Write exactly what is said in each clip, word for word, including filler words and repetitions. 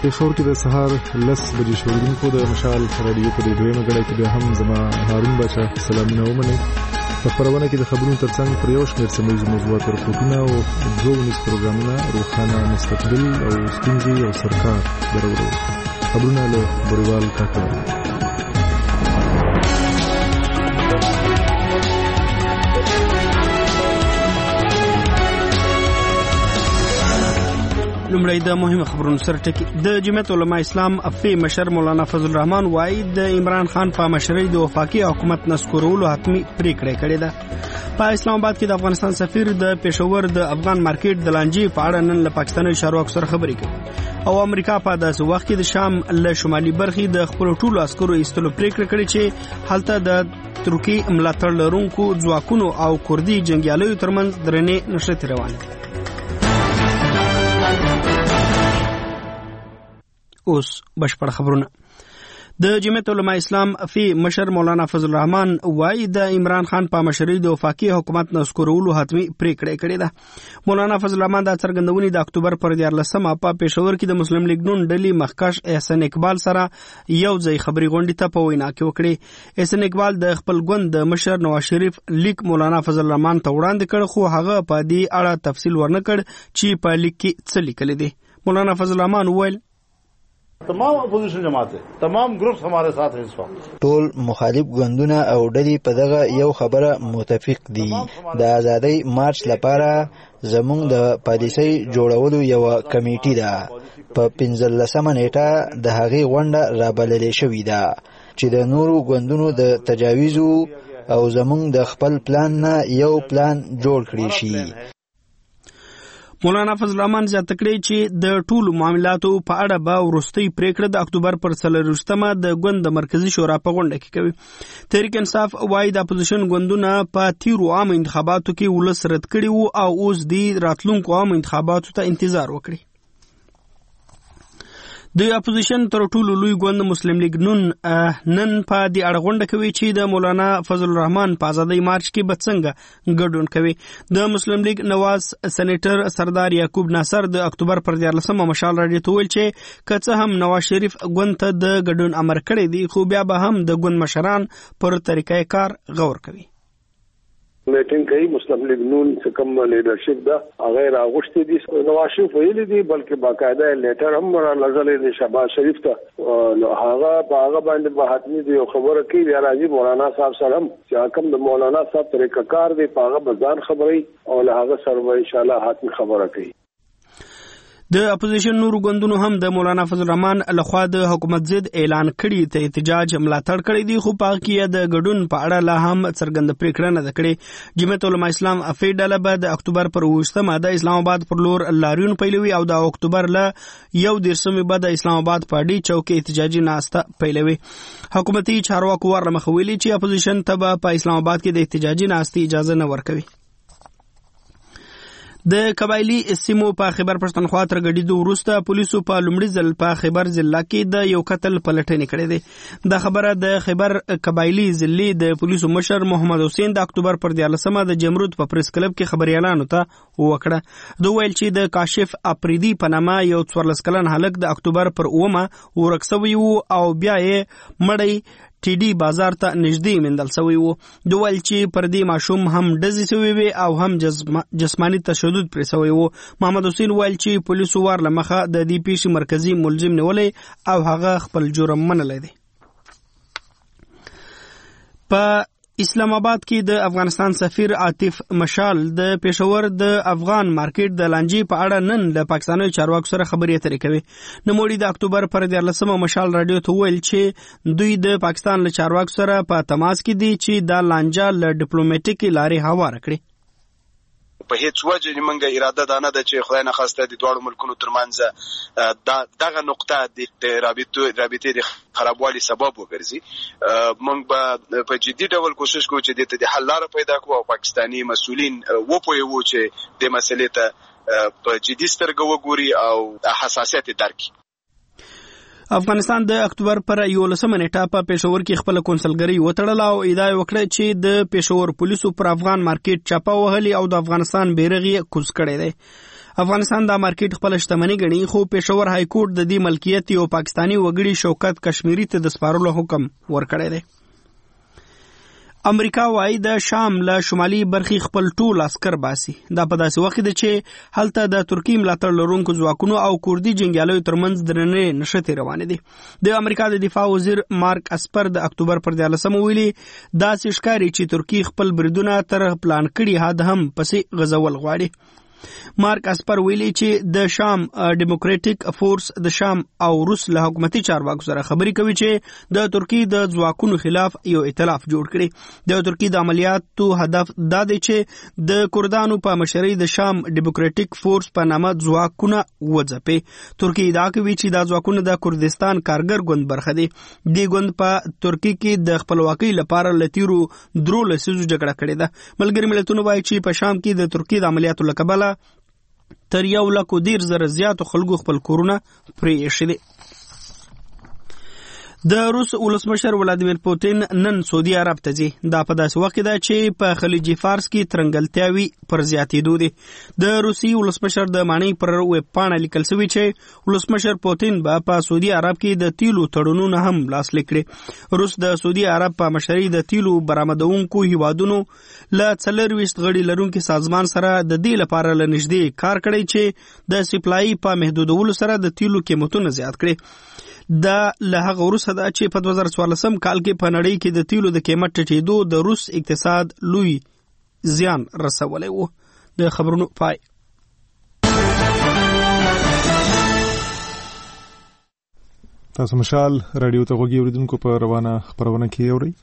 پېښور کې د سهار لس بجې شوړونکو د مشال رادیو په دویمه غړي کې بیا هم زما هارون بچا سلامونه ومنئ. په خبرونه کې د خبرونو ترڅنګ پر یو شمېر سیمه موضوعات ورکوټونه او دوه ونیز پروګرامونه روښانه مستقبل او ستونزې او سرکار درولو. خبرونه له بریوال کاکا. لومړی د مهمه خبرونو سره ټکی. د جمعیت علماء اسلام افی مشر مولانا فضل الرحمن وایي د عمران خان په مشرۍ د وفاقي حکومت نسکورولو حتمی پریکړه کړې ده. په اسلام آباد کې د افغانستان سفیر د پېښور د افغان مارکیټ د لانجې په اړه نن له پاکستاني چارواکو سره خبرې کوي او امریکا په داسې وخت کې د شام له شمالي برخې د خپل ټولو عسکرو ایستلو پریکړه کړې چې هلته د ترکی ملاتړ لرونکو ځواکونو او کردي جنګیالیو ترمنځ درنې نښتې روانې دي. اوس بشپړ خبرونه. د جمعیت علماء اسلام فی مشر مولانا فضل الرحمن وایي د عمران خان په مشرۍ د وفاقي حکومت نسکورولو حتمی پریکړه کړې ده. مولانا فضل الرحمن د څرګندونې د اکتوبر پر دیارلسمه په پېښور کې د مسلم لیگ نون ډلې مخکښ احسان اقبال سره یو ځای خبري غونډې ته په وینا کې وکړې. احسان اقبال د خپل ګوند د مشر نواز شریف لیک مولانا فضل الرحمن ته وړاندې کړ خو هغه په دې اړه تفصیل ورنکړ چې په لیک کې څه لیکل دي. مولانا فضل الرحمن وویل تمام اپوزیشن جماعت تمام گروپس ہمارے ساتھ ہیں اس وقت. ټول مخالف ګوندونه او ډلې په دغه یو خبره متفق دي. د ازادۍ مارچ لپاره زموږ د پالیسۍ جوړولو یو کمیټه ده. په پنځلسمه نیټه د هغې غونډه رابللې شوې ده چې د نورو ګوندونو د تجاویز او زموږ د خپل پلان نه یو پلان جوړ کړی شي. مولانا فضل الرحمن زیاته کړې چې د ټولو معاملاتو په اړه به وروستۍ پریکړه د اکتوبر پر څلرویشتمه د ګوند د مرکزی شورا په غونډه کې کوي. تحریک انصاف وایي د اپوزیشن ګوندونه په تیرو عامو انتخاباتو کې ولس رد کړي وو او اوس د راتلونکو عامو انتخاباتو ته انتظار وکړي. د اپوزیشن تر ټولو لوی ګوند مسلم لیگ نون نن په دې اړه غونډه کوي چې د مولانا فضل الرحمن په ازادۍ مارچ کې به څنګه ګډون کوي. د مسلم لیگ نواز سېنیټر سردار یعقوب ناصر د اکتوبر پر دیارلسمه مشال راډیو ته ویل چې که څه هم نواز شریف ګوند ته د ګډون امر کړی دی خو بیا به هم د ګوند مشران پر طریقې کار غور کوي. میټینګ کوي مسلم لیگ نون څخه کوم لیډرشپ دا غیر اغوشتي دي نواز شریف ویلي دي بلکې باقاعده لیټر هم را لګلې دي شهباز شریف ته هغه هغه باندې به حتمی دی خبره کوي یا راځي مولانا صاحب سره هم چې کوم د مولانا صاحب طریقه کار دی هغه بازار خبري او له هغه سره ان شاء الله حتمی خبره کوي. د اپوزیشن نورو ګوندونو هم د مولانا فضل الرحمن لخوا د حکومت ضد اعلان کړي ته احتجاج ملاتړ کړی دی خو په کې د ګډون په اړه لا هم څرګند پریکړه نه ده کړې. جمعیت علماء اسلام افی ډله به د اکتوبر پر اوویشتمه د اسلام آباد پر لور لاریون پیلوي او د اکتوبر له یو دیرشمې به د اسلام آباد په ډي چوک احتجاجي ناسته پیلوي. حکومتي چارواکو ورمخ ویلي چې اپوزیشن ته په اسلام آباد کې د احتجاجي ناستې اجازه نه ورکوي. د قبایلی سیمو په خیبر پښتونخوا تر ګډیدو وروسته پولیسو په لومړي ځل په خیبر ضلع کې د یو قتل پلټنې کړې ده. دا خبره د خیبر قبایلی ضلع د پولیسو مشر محمد حسین د اکتوبر پر دیارلسمه د جمرود په پریس کلب کې خبريالانو ته وکړه. دوی ویل چې د کاشف اپریدي په نامه یو څوارلس کلن هلک د اکتوبر پر اومه ورک شوی وو او بیا یې مړی ټي ډي بازار ته نږدې مندل شوی وو. دوی ویل چې پر دې ماشوم هم ډزې شوی وي او هم جسمانی تشدد پرې شوی وو. محمد حسین ویل چې پولیسو ور لمخه د دې پیښې مرکزی ملزم نیولې او هغه خپل جرم منلی دی. په اسلام آباد کې د افغانستان سفیر عاطف مشال د پېښور د افغان مارکیټ د لانجې په اړه نن د پاکستاني چارواکو سره خبرې اترې کوي. نوموړي د اکتوبر پر دیارلسمه مشال راډیو ته ویل چې دوی د پاکستان له چارواکو سره په تماس کې دي چې دا لانجه له ډیپلوماټیکي لارې هواره کړي. په هیڅ وجه موږ اراده ده نه ده چې خدای نه خواسته د دواړو ملکونو ترمنځ دغه نقطه د رابطو رابطې د خرابوالي سبب وګرځي. موږ به په جدي ډول کوشش کوو چې دې ته د حل لاره پیدا کړو او پاکستاني مسؤلین وپوهوو چې د مسلې ته په جدي سترګه وګوري او حساسیت درک کړي. افغانستان د اکتوبر پر یولسمه نیټه په پېښور کې خپل کونسلګري وتړله او ادعا وکړه چې د پېښور پولیسو پر افغان مارکیټ چاپه وهلي او د افغانستان بیرغ یې کوز کړی دی. افغانستان دا مارکیټ خپل شتمنۍ ګڼي، خو پېښور های کورټ د دې ملکیت یو پاکستانی وګړي شوکت کشمیری ته د سپارلو حکم ورکړی دی. امریکا وايي د شام له شمالي برخې خپل ټول عسكر باسي. دا په داسې وخت دی چې هلته د ترکیې ملاتړ لرونکو ځواکونو او کوردي جنګیالیو ترمنځ درنې نښتې روانې دي. د امریکا د دفاع وزیر مارک اسپر د اکتوبر پر دیارلسمه ویلي داسې ښکاري چې ترکیې خپل بریدونه تر پلان کړي حد هم پسې غځول غواړي. مارک اسپر ویلي چې د شام ډیموکراټیک فورس د شام او روس له حکومتي چارواکو سره خبرې کوي چې د ترکیې د ځواکونو خلاف یو ائتلاف جوړ کړي. د ترکیې د عملیاتو هدف دا دی چې د کردانو په مشرۍ د شام ډیموکراټیک فورس په نامه ځواکونه وځپي. ترکیې دا کوي چې دا ځواکونه د کردستان کارګر ګوند برخه دي. دې ګوند په ترکیې کې د خپلواکۍ لپاره له تیرو درو لسیزو جګړه کړې ده. ملګري ملتونه وایي چې په شام کې د ترکیې د عملیاتو له کبله تر یو لکو دیر زره زیاتو خلکو خپل کورونه پرې ایښي دي. د روس ولسمشر ولادیمیر پوتین نن سعودي عرب ته ځي. دا په داسې وخت ده چې په خلیج فارس کې ترنګلتیاوي پر زیاتېدو دي. د روسي ولسمشر د معنی پر ویب پاڼه لیکل شوی چې ولسمشر پوتین به په سعودي عرب کې د تیلو تړونونه هم لاسلیک کړي. روس د سعودي عرب په مشرۍ د تیلو برآمدونکو هیوادونو له څلرویشت غړي لرونکي سازمان سره د دې لپاره له نږدې کار کړی چې د سپلای په محدودولو سره د تیلو قیمتونه زیات کړي. دا له هغه وروسته ده چې په دوه زره څوارلسم کال کې په نړۍ کې د تیلو د قیمت ټیټېدو د روس اقتصاد لوی زیان رسولی و. د خبرونو پای. تاسو مشال رادیو ته غوږی اوریدونکو په روانه خبرونه کې اورئ.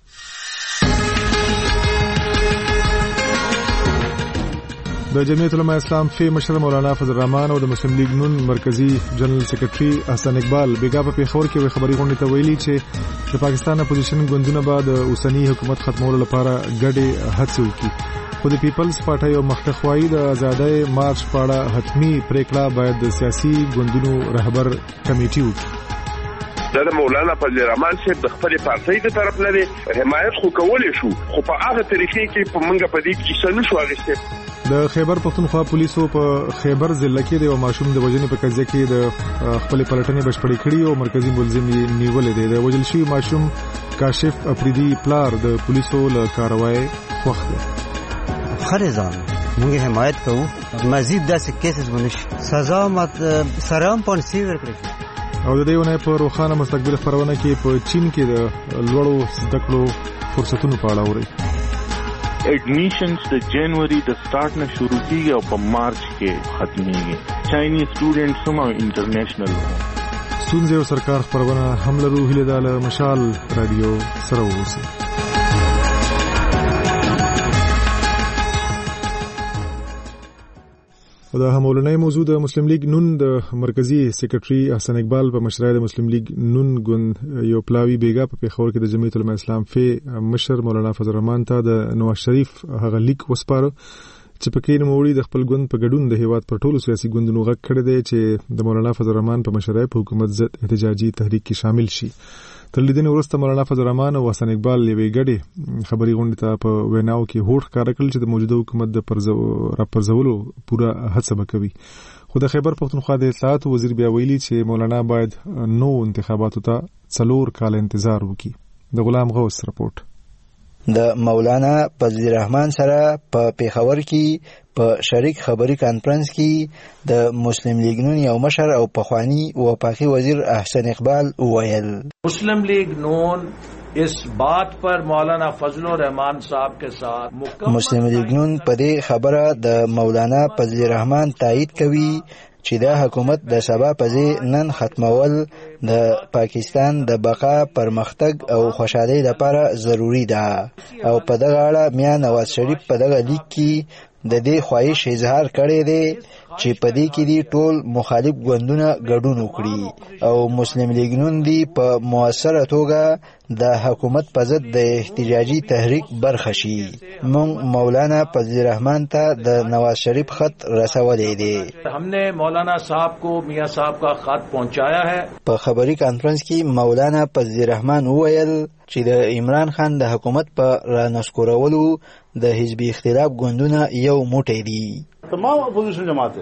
د جمعیت علماء اسلام فی مشر مولانا فضل الرحمن او د مسلم لیگ نون مرکزی جنرال سیکریټری حسن اقبال بیګا په پیښور کې وی خبري غونډه ته ویلي چې د پاکستان اپوزیشن ګوندونه بعد اوسنی حکومت ختمولو لپاره ګډې هڅې وکړي. خو د پیپلز پارټي او مخکښوایي د آزادۍ مارچ په اړه حتمی پریکړه باید د سیاسي ګوندونو رهبر کمیټي وکړي. دا د مولانا فضل الرحمن صاحب د خپل پارټي د طرف نه حمایت خو کولای شو، خو په هغه طریقې کې په منګه په دې کې څه نشو اغسته. د خیبر پختونخوا پولیسو په خیبر ضلع کې د یو ماشوم د وژنې په قضیه کې د خپل پلټنې بشپړې کړې او مرکزی ملزم یې نیولې دی. د وژل شوي ماشوم کاشف افریدي پلار د پولیسو له کاروای خوښ دی. خرزان موږ حمایت کوو، مزید داسې کیسز ونشي، سزا مات سرام پانسی ورکړي. او د دې ونه په روښانه مستقبل خبرونه کې په چین کې د لوړو زده کړو فرصتونو په اړه اوري. एडमिशन्स د जनवरी د سٹارټ نه شروع کیږي او په مارچ کې ختميږي. چاینی سټوډنټس هم انټرنیشنل ستونزې او سرکار خبرونه هم لرو. هیله ده له مشال رادیو سره اوسئ. دا همولنۍ موضوع د مسلم لیگ نون د مرکزی سیکریټری حسن اقبال په مشرۍ د مسلم لیگ نون ګوند یو پلاوی بیګا په پیښور کې د جمعیت علماء اسلام فی مشر مولانا فضل الرحمن ته د نواز شریف هغه لیک وسپاره چې پکې نوموړي د خپل ګوند په ګډون د هیواد پر ټولو سیاسي ګوندونو غږ کړی دی چې د مولانا فضل الرحمن په مشرۍ په حکومت ضد احتجاجي تحریک کې شامل شي. تر لیدنې وروسته مولانا فضل الرحمن او حسن اقبال یوې ګډې خبري غونډې ته په ویناو کې هوډ ښکاره کړل چې د موجوده حکومت د راپرځولو پوره هڅه وکوي. خو د خیبر پختونخوا د اطلاعات وزیر بیا ویلي چې مولانا باید نو انتخاباتو ته څلور کال انتظار وکړي. د غلام غوث رپورټ. د مولانا فضل الرحمن سره په پیښور کې په شریک خبري کانفرنس کې د مسلم لیگ نون یو مشر او پخوانی وفاقي وزیر احسن اقبال وویل مسلم لیگ نون اس بات پر مولانا فضل الرحمن صاحب کے ساتھ مسلم لیگ نون په دې خبره د مولانا فضل الرحمن تایید کوي چې دا حکومت د سبا پځې نن ختمول د پاکستان د بقا پرمختګ او خوشحالۍ لپاره ضروری ده او په دغه اړه میا نواز شریف په دغه لیک کې د دې خواهش اظهار کړی دی چې په دې کې دی ټول مخالف ګوندونه ګډون وکړي او مسلم لیگ نون دی په موثره توګه د حکومت په ضد د احتجاجي تحریک برخه شي. مونږ مولانا فضل الرحمن ته د نواز شریف خط رسولی دی. ہم نے مولانا صاحب کو میاں صاحب کا خط پہنچایا ہے. په خبري کانفرنس کې مولانا فضل الرحمن وویل چې د عمران خان د حکومت په رانسکورولو د حزبي اختلاف ګوندونه یو موټی دي. تمام اپوزیشن جماعتیں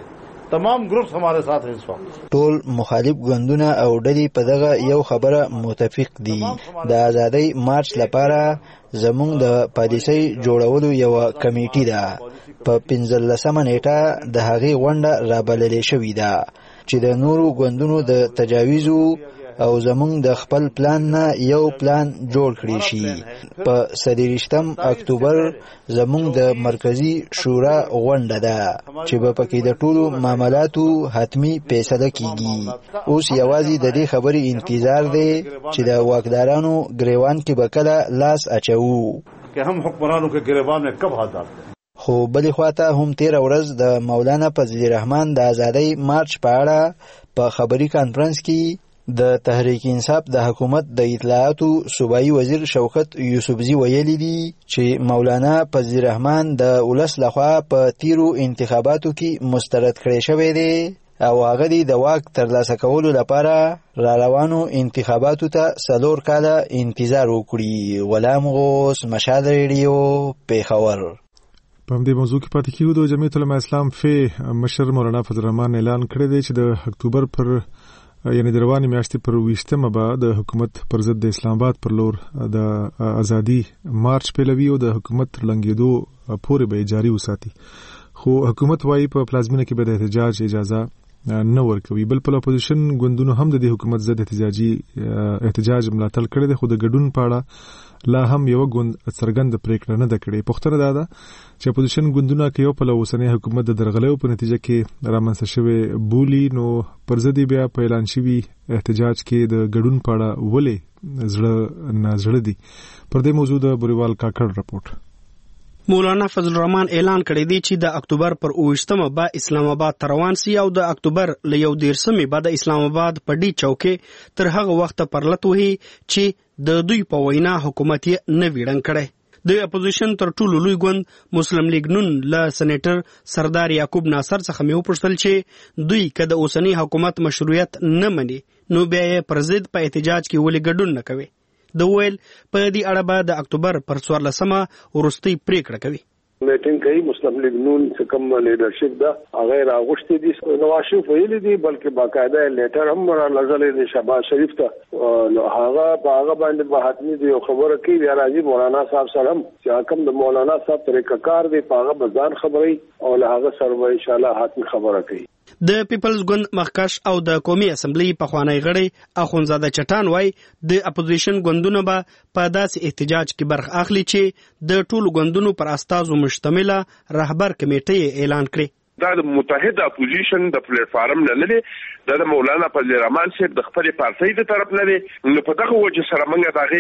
तमाम ग्रुप्स हमारे साथ हैं इस वक्त. ټول مخالف ګوندونه او ډلې په دغه یو خبره متفق دي. د ازادۍ مارچ لپاره زموږ د پالیسۍ جوړولو یو کمیټه ده. په پنځلسمه نیټه د هغې غونډه رابللې شوې ده چې د نورو ګوندونو د تجاویزو او زمونږ د خپل پلان نه یو پلان جوړ کړی شي. په څلېرویشتم اکتوبر زمونږ د مرکزی شورا غونډه ده چې به پکې د ټولو معاملاتو حتمی فیصله کیږي. اوس یوازې د دې خبرې انتظار دی چې د واکدارانو ګریوان کې به کله لاس اچوو چې هم حکمرانو کې ګریوان نه کب هات دار. خو بلې خواته هم تیره ورځ د مولانا فضل الرحمن د ازادۍ مارچ په اړه په خبري کانفرنس کې د تحریک انصاف د حکومت د اطلاعاتو صوبایي وزیر شوکت یوسفزي ویلي دي چې مولانا فضل الرحمن د ولس لخوا په تیرو انتخاباتو کې مسترد کړی شوی دی او هغه د واک ترلاسه کولو لپاره را روانو انتخاباتو ته څلور کاله انتظار وکړي. غلام غوث، مشال ریډیو، پیښور. په همدې موضوع کې پاتې کېږو. د جمعیت علماء اسلام فی مشر مولانا فضل الرحمن اعلان کړی دی چې د اکتوبر پر یعنی د روانې میاشتې پر ویشتمه به د حکومت پر ضد د اسلام آباد پر لور د ازادي مارچ پیلوي او د حکومت لنګېدو پورې به جاری وساتي. خو حکومت وايي په پلازمینه کې به د احتجاج اجازه نه ورکوي. بل په اپوزیشن ګوندونو هم د دې حکومت ضد احتجاجي احتجاج ملاتړ کړی دی، خو د ګډون په اړه لا هم یو ګوند څرګند پریکړه نه ده کړې. پوښتنه دا ده چې اپوزیشن ګوندونه کې یو په اوسنۍ حکومت د درغلیو په نتیجه کې رامنځته شوی بولی، نو پر ضد بیا په اعلان شوي احتجاج کې د ګډون په اړه ولې زړه نه زړه دي. پر دې موضوع د بوریوال کاکړ رپورټ. مولانا فضل الرحمن اعلان کړی دی چې د اکتوبر پر اوویشتمه به اسلام آباد ته روان سي او د اکتوبر له یو دیرشمې به د اسلام آباد په ډي چوکې تر هغه وخته پرلط وهي چې د دوی په وینا حکومت یې نه ویړنګ کړی. د اپوزیشن تر ټولو لوی ګوند مسلم لیگ نون له سېنیټر سردار یعقوب ناصر څخه مې وپوښتل چې دوی که د اوسني حکومت مشروعیت نه مني نو بیا یې پر ضد په احتجاج کې ولې ګډون نه کوي. د ویل په دې اړه به د اکتوبر پر څوارلسمه وروستۍ پریکړه کوي. میټینګ کوي مسلم لیگ نون څخه کم لیډرشپ دا غیر اغوشتي دي نواز شریف ویلي دي، بلکې باقاعده لیټر هم را لګلې دي شهباز شریف ته. نو هغه هغه باندې به حتمی دی خبره کوي یا راځي مولانا صاحب سره هم چې کوم د مولانا صاحب طریقه کار دی په هغه بزان خبري او له هغه سره ان شاء الله حتمی خبره کوي. د پیپلز ګوند مخکش او د قومي اسمبلی پخوانی غړی اخونزاده چټان وای د اپوزیشن ګوندونو به په داسې احتجاج کې برخه اخلي چې د ټولو ګوندونو پر استازو مشتمله رهبر کمیټه اعلان کړي. دا د متحد اپوزیشن د پلیټ فارم نه لري، دا د مولانا فضل الرحمن صاحب د خپل پارټۍ د طرف نه لري. نو په دغه وجه سره موږ دغه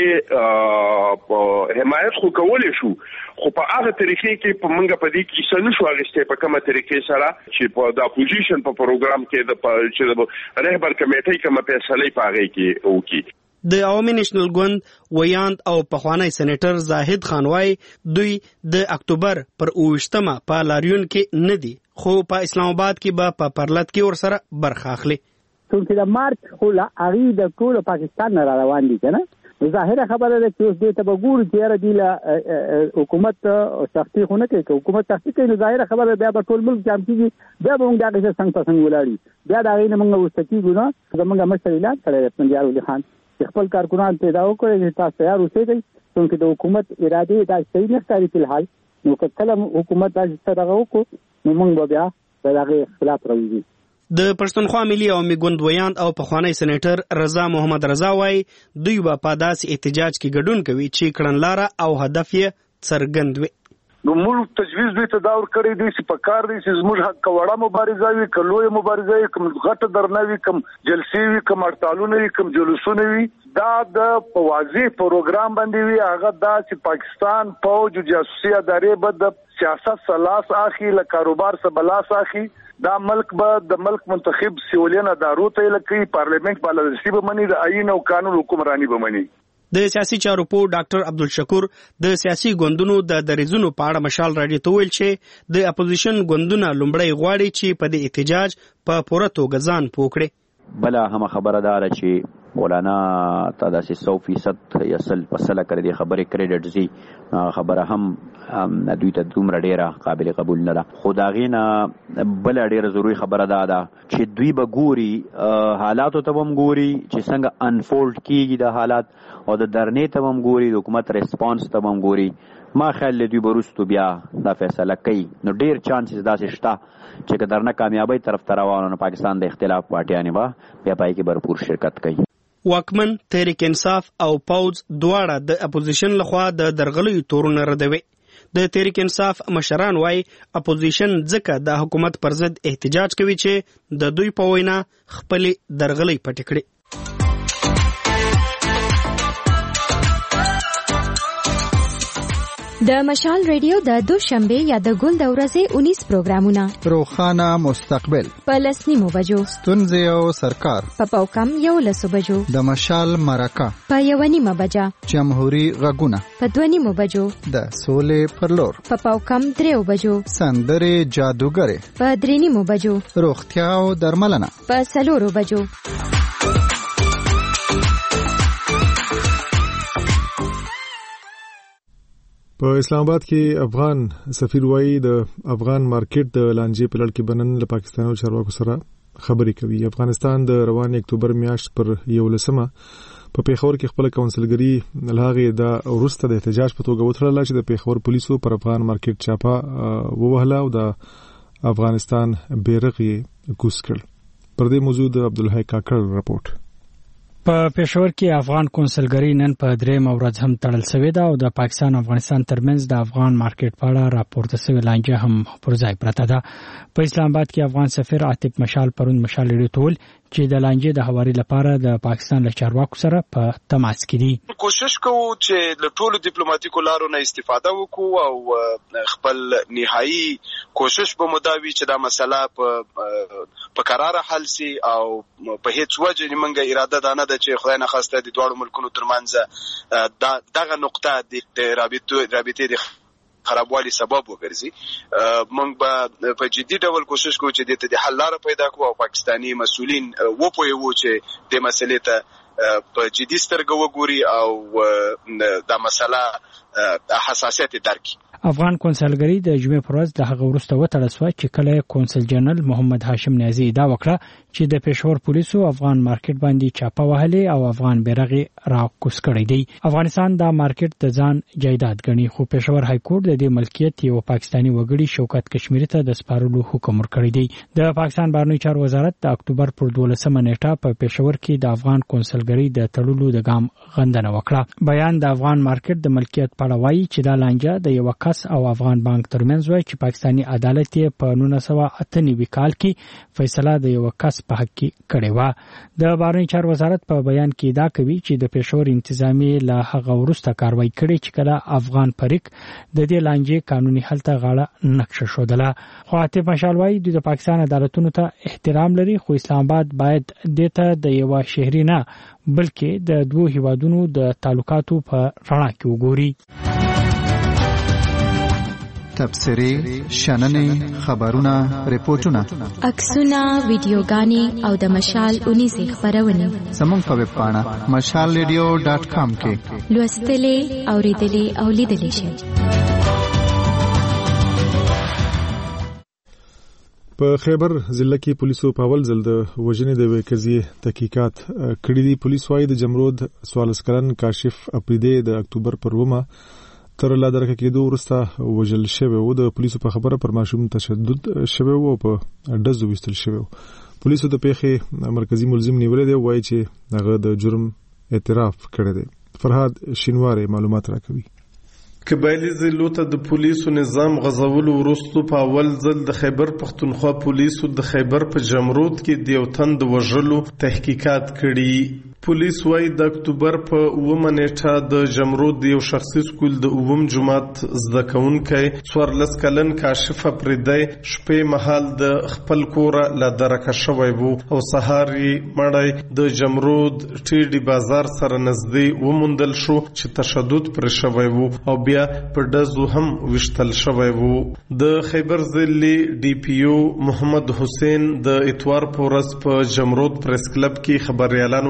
حمایت خو کولای شو، خو په هغه طریقې کې په موږ په دې کې څه نشو اغسته په کومه طریقې سره چې په د اپوزیشن په پروګرام کې د چې د رهبر کمیټې کومه فیصله پاغې کې وکړي. د عوامي نېشنل ګوند ویاند او پخوانی سېنیټر زاهد خان وای دوی د اکتوبر پر اوویشتمه په لاریون کې نه دي، خو په اسلام آباد کې به په پرلط کې ورسره برخه اخلي. څنګه د مارچ خو لا اغي د ټول پاکستان نه روان دي کنه. ظاهره خبره ده چې اوس دې ته وګورو چې را دي له حکومت سختي خونه کوي، حکومت سختي کوي. ظاهره خبره بیا په ټول ملک جام کیږي، بیا به موږ دغه څنګه څنګه ولاړی بیا دا غي نه موږ وستکیږو نو زمونږ مشر اعلان کړی پنځار ولي خان خپل کارکونان پیدا وکړي چې تاسو تیار اوسئ. څنګه د حکومت اراده دا صحیح نه ښکاري په حال نو کله حکومت دا څه دغه وکړو نو موږ بیا دغه خلاف راوځي. د پښتونخوا ملي او میګوند ویاند او پخوانی سېنیټر رضا محمد رضا وای دوی په پاداس احتجاج کې ګډون کوي چې کړنلاره او هدف یې څرګند وي. نو موږ تجویز دوی ته دا ورکړی دی چې په کار دی چې زموږ حق کوړه مبارزه وي، کلوې مبارزه وي، کوم غټه درنه وي، کوم جلسې وي، کوم اړتالونه وي، کوم جلوسونه وي، دا د واضح پروګرام باندې وي. هغه دا چې پاکستان فوج او جاسوسي ادارې به د سیاست سلاس اخی له کاروبار سره بلاس اخی. دا ملک به د ملک منتخب سیولین ادارو ته لکه پارلیمنت بالادرسي به مني، د آئین او قانون حکمرانی به مني. د سیاسي چارو په ډاکټر عبدالشکور د سیاسي ګوندونو د دریزونو په اړه مشال راډیو ته ویل چې د اپوزیشن ګوندونه لومړی غواړي چې په دې احتجاج په پوره توګه ځان پوه کړي. بله هم خبره ده چې مولانا تا داسې سو فیصد یا سل پسله کړی دی خبرې کریډټ زی خبره هم دوی ته دومره ډیره قابل قبول نه ده. خو د هغې نه بله ډیره ضروري خبره دا ده چې دوی به ګوري حالاتو ته به هم ګوري چې څنګه انفولډ کیږي د حالات او د درنې ته به هم ګوري د حکومت ریسپانس ته به هم ګوري. ما خیال له دوی به وروستو بیا دا فیصله کوي. نو ډېر چانسز داسې شته چې که درنه کامیابۍ طرف ته روانو نو پاکستان د اختلاف پارټیانې به بیا پای کې بھرپور شرکت کوي. واکمن تحریک انصاف او پوز دواړه د اپوزیشن لخوا د درغلیو تورونه ردوي. د تحریک انصاف مشران وای اپوزیشن ځکه د حکومت پر ضد احتجاج کوي چې د دوی په وینا خپل درغلي پټ کړي. د مشال ریډیو د دوشنبه یا د ګل د ورځې انیس پروګرامونه روخانه مستقبل په لسنیمو بجو ستونزې او سرکار په پاوکم یو لسو بجو د مشال مرکه په یو نیمه بجا جمهوریت غږونه په دوه نیمو بجو د سولې پر لور په پاوکم دریو بجو سندرې جادوګرې په درې نیمو بجو روغتیا او درملنه په څلورو بجو. په اسلام آباد کې افغان سفیر وایي د افغان مارکیټ د لانجې په لړ کې بنن له پاکستان او چارواکو سره خبرې کوي. افغانستان د روان اکتوبر میاشت پر یولسمه په پیښور کې خپل کونسلګری لهغه د ورسته د احتجاج په توګه وتړل چې د پیښور پولیسو پر افغان مارکیټ چاپه ووهله او د افغانستان بیرغ یې کوز کړ. پر دې موضوع د عبدالحی کاکړ رپورټ. په پېښور کې افغان کونسلګری نن په درېم ورځ هم تړل شوې ده او د پاکستان او افغانستان ترمنځ د افغان مارکیټ په اړه راپورته شوې لانجه هم پر ځای پرته ده. په اسلام آباد کې افغان سفیر عاطف مشال پرون مشال لري ټول چې د لانجې د هواري لپاره د پاکستان له چارواکو سره په تماس کې دي. کوشش کوو چې له ټولو ډیپلوماټیکو لارو نه استفاده وکړو او خپل نهایی کوشش به مداوي چې دا مسله په په قرار حل سي او په هیڅ وجه نیمه اراده ده نه چې خدای نه خواسته د دوه ملکونو ترمنځ دا دغه نقطه د رابطې رابطې د خرابوالي سبب وګرځي. موږ به په جدي ډول کوشش کوو چې د ته د حل لار پیدا کړو او پاکستانی مسؤلین وپوهوو چې د مسلې ته په جدي سترګه وګوري او دا مسله حساسیت درک. افغان کونسلګری د جمعې پر ورځ د هغه وروسته وتړل شوه چې کله کونسل جنرال محمد هاشم نیازي ادعا وکړه چې د پېښور پولیسو افغان مارکیټ باندې چاپه وهلې او افغان بیرغ راکوز کړی دی. افغانستان دا مارکیټ د ځان جایداد ګڼي خو پېښور های کورټ د دې ملکیت یو پاکستانی وګړي شوکت کشمیری ته د سپارلو حکم ورکړی دی. د پاکستان بهرنیو چارو وزارت د اکتوبر پر دولسمه نیټه په پېښور کې د افغان کونسلګری د تړلو د ګام غندنه وکړه. بیان د افغان مارکیټ د ملکیت په اړه وایي چې دا لانجه د یو کس او افغان بانک ترمنځ وای چې پاکستانی عدالت یې په نولس سوه اته نوي کال کې فیصله د یو کس په حق کې کړې و. د بهرنیو چارو وزارت په بیان کې دا کوي چې د پېښور انتظامی له هغه وروسته کاروایی کړې چې کله افغان پریک د دې لانجې قانوني حل ته غاړه نقشه شودله. خو عاطف مشال وایي د پاکستان عدالتونو ته احترام لري خو اسلام آباد باید دته د یو شهري نه بلکې د دوه هیوادونو د تعلقاتو په رڼا کې وګوري. تبصرې، شننې، خبرونه، ریپورتونه، عکسونه، ویډیوګانې او د مشال اونیزې خبرونه زموږ په ویب پاڼه مشال ریډیو ډاټ کام کې لوستلې، اوریدلې او لیدلې شئ. په خیبر ضلع کې پولیسو په اول ځل د وژنې د وې قضیې تحقیقات کړي دي. پولیس وايي د جمرود څوارلس کلن کاشف اپریدي د اکتوبر پر اوومه تر لا درکه کېدو وروسته وژل شوی و. د پولیسو په خبره پر ماشوم تشدد شوی و او په ډزو ویستل شوی و. پولیسو د پیښې مرکزی ملزم نیولې دی، وایي چې هغه د جرم اعتراف کړی دی. فرهاد شینواری معلومات راکوي. قبایلی ضلعو ته د پولیسو نظام غځولو وروسته په اول ځل د خیبر پښتونخوا پولیسو د خیبر په جمرود کې د یو تن د وژلو تحقیقات کړي. پولیس وايي د اکتوبر په اوومه نیټه د جمرود د یو شخصي سکول د اووم جماعت زده کوونکی څوارلس کلن کاشف اپریدی شپې مهال د خپل کوره له درکه شوی و او سهار یې مړی د جمرود ټیډي بازار سره نږدې وموندل شو چې تشدد پرې شوی و او بیا په ډزو هم ویشتل شوی و. د خیبر ضلع ډي پي او محمد حسین د اتوار په ورځ په جمرود پریس کلب کې خبريالانو ته وویل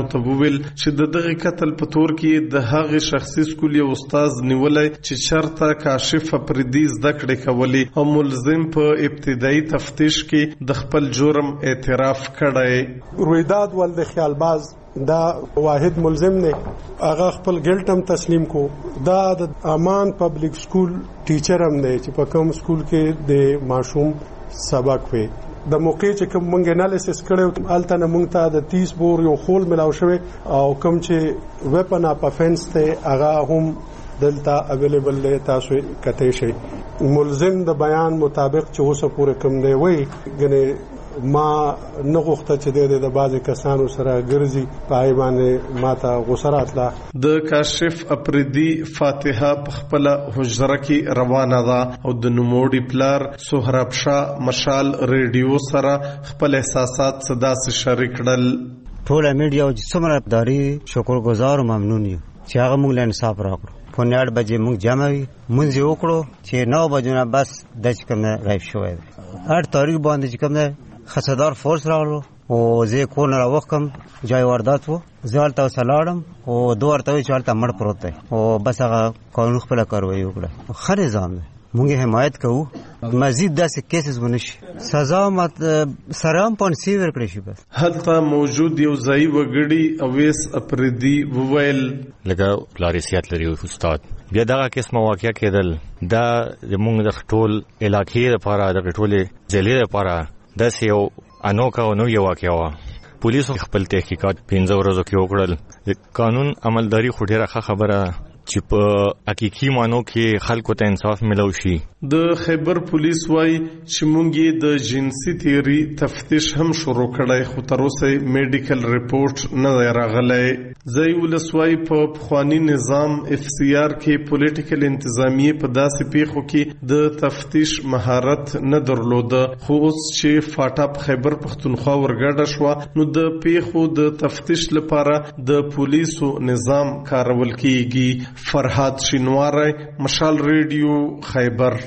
ویل چې د دغه قتل په تور کې د هغه شخصي سکول یو استاد نیولای چې چرته کاشف افریدي زده کړې کولې او ملزم په ابتدایي تفتیش کې د خپل جرم اعتراف کړی. رویداد ول د خیال باز دا واحد ملزم نه هغه خپل ګلټم تسلیم کو. دا د امان پبلک سکول ټیچر هم دی چې په کوم سکول کې د ماشوم سبق وي. د موقع چې کوم مونږ انالیسس کړو الته نه مونږ ته د تیس بور یو خول ملاو شوی او کوم چې ویپن اپ افنس ته هغه هم دلته اویلیبل دی، تاسو کته شي. ملزم د بیان مطابق چې اوسه پوره کوم دی وای غنه ما نه غوښته چې د بعضې کسانو سره ګرځي پای باندې ماته غوسه راتله. د کاشف افریدي فاتحه په خپل حجره کې روانه ده او د نوموړي پلار سهراب شاه مشال ریډیو سره خپل احساسات صدا سره شریک کړل. ټول میډیا او څومره داري شکرګزار او ممنون یو چې هغه موږ له انصاف راکړو. په نړ بجې موږ جمع وي مونږ یې وکړو چې نو بجونه بس د کوم رایف شوی هر تاریخ باندې چې کوم خصدار فورس راغلو او زه کو نه راوخم جای واردات وو زالته وسلاړم او دوه ورته چې حالت مړ پروت دی او بس هغه قانون خپل کاروي وکړه. خر نظام مونږه حمایت کوو مزید داسې کیسز ونشي سزا مت سرام پانسی ورکړي شي. بس هلته موجود یو ځای وګړي اویس افریدي وویل لکه لاريسيات لري استاد بیا دغه قسمه واقعیا کېدل دا موږ د ټول علاقې لپاره د ټول ځلې لپاره دا یو انوکا او نو یو واقعیا و. پولیسو خپل تحقیقات پنځه ورځو کې وکړل. د قانون عملداري خو ډیره ښه خبره چې په حقيقي مانو کې خلکو ته انصاف ملو شي. د خیبر پولیس وای چې مونږ د جنسي تیوري تفتیش هم شروع کړای خو تر اوسه میډیکل ریپورت نه راغلی. ځای ولسوای په پخوانی نظام اف سی آر کې پولیټیکل انتظامیه په داسې پیښو کې د تفتیش مهارت نه درلوده خو اوس چې فاټا په خیبر پختونخوا ورګډه شو نو د پیښو د تفتیش لپاره د پولیسو نظام کارول کیږي. فرهاد شینواری مشال ریډیو خیبر.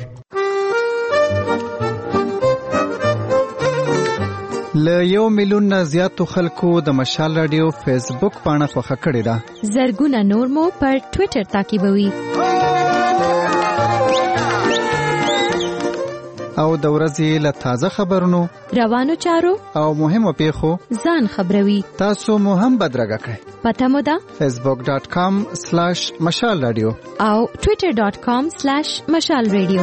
ل یو میلیون نه زیاتو خلکو د مشال رادیو فیسبوک پاڼه خوښه کړې ده. زرګونه نور مو پر ټوئیټر تعقیبوي او د ورځې له تازه خبرونو روانو چارو او مهمو پیښو ځان خبروي. تاسو مو هم بدرګه کړئ. پته مو ده facebook dot com slash مشال رادیو او twitter dot com slash مشال رادیو.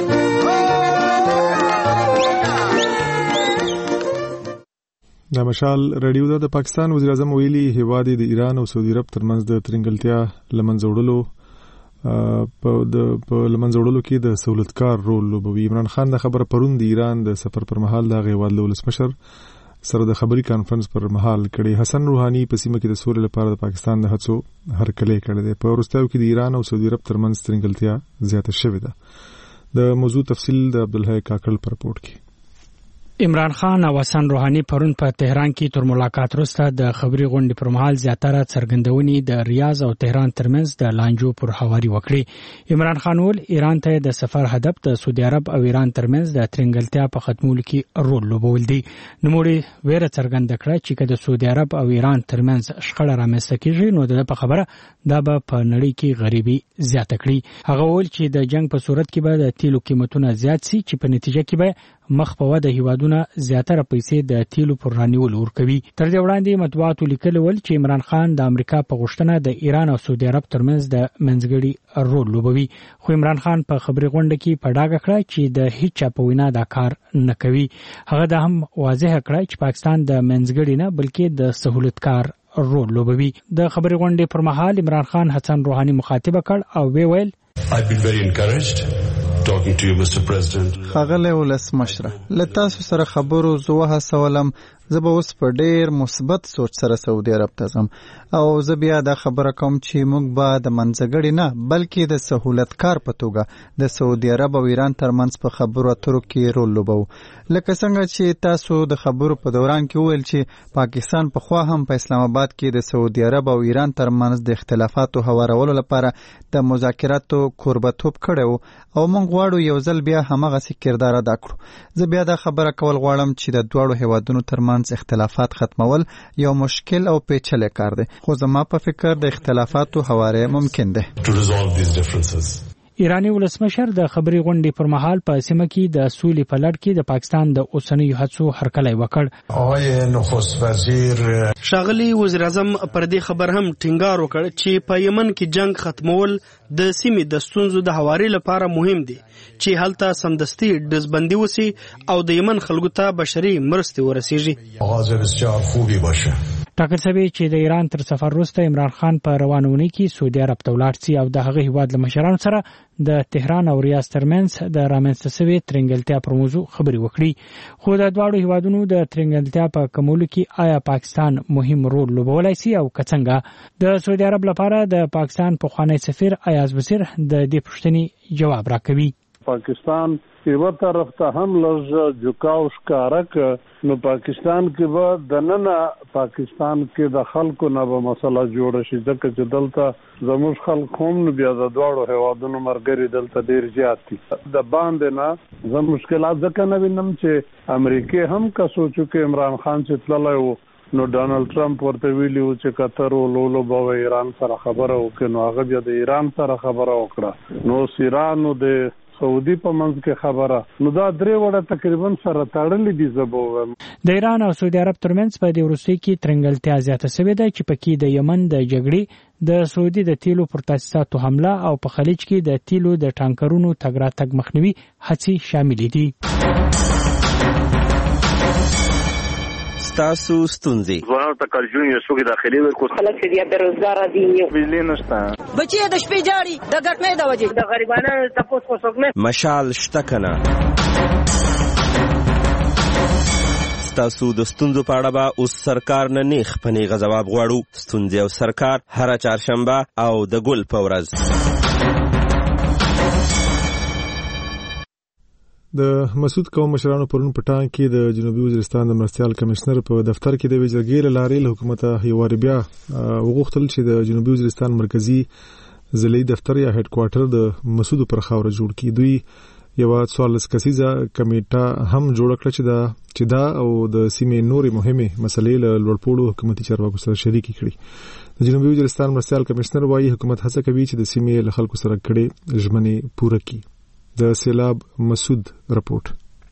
د مشال رادیو د پاکستان وزیر اعظم ویلي هیواد د ایران او سعودي عرب ترمنځ د ترنګلتیا لمنځه وړلو په د په لمنځه وړلو کې د سہولتکار رول لوبوي. عمران خان د خبره پرون د ایران د سفر پر مهال د هیواد له ولسمشر سره د خبري کانفرنس پر مهال کړي. حسن روحاني په سیمه کې د سولې لپاره د پاکستان د هڅو هرکلی کړی دی. په وروستیو کې د ایران او سعودي عرب ترمنځ ترنګلتیا زیاته شوې ده. د موضوع تفصیل د عبدالحی کاکل په رپورټ کې. عمران خان او حسن روحاني پرون په تهران کې تر ملاقات وروسته د خبري غونډې پر مهال زیاتره څرګندونې د ریاض او تهران ترمنځ د لانجو پر هواري وکړي. عمران خان ول ایران ته د سفر هدف د سعودي عرب او ایران ترمنځ د ترنګلتیا په ختمولو کې رول لوبول دي. نوموړي ویره څرګنده کړه چې د سعودي عرب او ایران ترمنځ شخړه رامنځته کیږي نو د په خبره دا به په نړۍ کې غریبي زیاته کړي. هغه ول چې د جنگ په صورت کې به د تیلو قیمتونه زیات شي چې په نتیجه کې به مخ په وده هیوادونه زیاتره پیسې د تیلو پر رانیول ورکوي. تر دې وړاندې مطبوعاتو لیکلي ول چې عمران خان د امریکا په غوښتنه د ایران او سعودي عرب ترمنځ د منځګړي رول لوبوي خو عمران خان په خبري غونډه کې په ډاګه کړه چې د هیڅ چا په وینا دا کار نه کوي. هغه دا هم واضح کړه چې پاکستان د منځګړي نه بلکې د سہولتکار رول لوبوي. د خبري غونډې پر مهال عمران خان حسن روحاني مخاطبه کړ او وی ویل I've been very encouraged talking to you Mister President. خاغله ولسمشره لته سره خبرو زوه سوالم زه به اوس په ډیر مثبت سوچ سره سعودي عرب ته ځم او زه بیا دا خبره کوم چې موږ به د منځګړي نه بلکې د سہولتکار په توګه د سعودي عرب او ایران ترمنځ په خبرو اترو کې رول لوبو. لکه څنګه چې تاسو د خبرو په دوران کې ویل چې پاکستان په خوا هم په اسلام آباد کې د سعودي عرب او ایران ترمنځ د اختلافاتو هوارولو لپاره د مذاکراتو کوربتوب کړو او موږ غواړو یو ځل بیا همغسې کردار ادا کړو. زه بیا دا خبره کول غواړم چې د دواړو هیوادونو ترمنځ اختلافات ختمول یو مشکل او پیچلی کار دی، خو زما په فکر د اختلافاتو هواری ممکن دی. ایرانی ولسمشر د خبري غونډې پر مهال په سیمه کې د سولې په لړ کې د پاکستان د اوسنیو هڅو هرکلی وکړ. آقای نخست وزیر ښاغلي وزیر اعظم پر دې خبر هم ټینګار وکړ چې په یمن کې جنگ ختمول د سیمې د ستونزو د هواري لپاره مهم دي، چې هلته سمدستي ډزبندي وسی او د یمن خلکو ته بشري مرستې ورسیږي. آغاز بسیار خوبی باشه. ټاکل شوی چې د ایران تر سفر وروسته عمران خان په روانه اونۍ کې سعودي عرب ته ولاړ سي او د هغه هیواد له مشرانو سره د تهران او ریاض ترمنځ د رامنځته شوې ترنګلتیا پر موضوع خبرې وکړي. خو د دواړو هیوادونو د ترنګلتیا په کمولو کې آیا پاکستان مهم رول لوبولی سي او که څنګه؟ د سعودي عرب لپاره د پاکستان پخوانی سفیر ایاز بصیر د دې پوښتنې جواب راکوي. پاکستان یو طرف ته هم لږ جوکاو ښکارک، نو پاکستان کې به دننه پاکستان کې د خلکو نه به مسله جوړه شي، ځکه چې دلته زموږ خلک هم نو بیا د دواړو هیوادونو ملګري دلته ډېر زیات دي. د باندې نه زه مشکلات ځکه نه وینم چې امریکې هم که سوچو کې عمران خان چې تللی و نو ډانلډ ټرمپ ورته ویلي و چې قطر ولولو به ایران سره خبره وکړي، نو هغه بیا د ایران سره خبره وکړه، نو ایران نو د سعودي په منځ کې خبره، نو دا درې وړه تقریبا سره تړلې دي. زه به ووایم د ایران او سعودي عرب ترمنځ په دې وروستۍ کې ترنګلتیا زیاته شوې ده چې پکې د یمن د جګړې، د سعودي د تیلو پر تاسیساتو حمله او په خلیج کې د تیلو د ټانکرونو تګ راتګ مخنیوي هڅې شاملې دي. تاسو ستونزې ځوانانو ته کارجون یو څوک داخلي ورکو، خلک چې بیا بیروزګار دي، بجلی نشته، بچي د شپې جاړي د ګټنې د وجې د غریبانو تاسو خو څوک نه مشال شته کنه. تاسو د ستونزو په اړه به اوس سرکار نه نیغ په نیغه ځواب غواړو. ستونزې او سرکار هره چهارشنبه او د ګل په ورځ. د مسعود قوم مشرانو پرون په ټانک کې د جنوبي وزیرستان د مرستیال کمشنر په دفتر کې د وزارګۍ له لارې له حکومت یو وار بیا وغوښتل چې د جنوبي وزیرستان مرکزی ضلعي دفتر یا هډ کوارټر د مسعود پر خاوره جوړ کړي. دوی یو څوارلس کسیزه کمیټه هم جوړ کړه چې دا چې دا او د سیمې نورې مهمه مسلې له لوړپوړو حکومتي چارواکو سره شریک کړي. د جنوبي وزیرستان مرستیال کمشنر وايي حکومت هڅه کوي چې د سیمې له خلکو سره کړي ژمنې پوره کړي. د سیلاب مسعود رپورټ.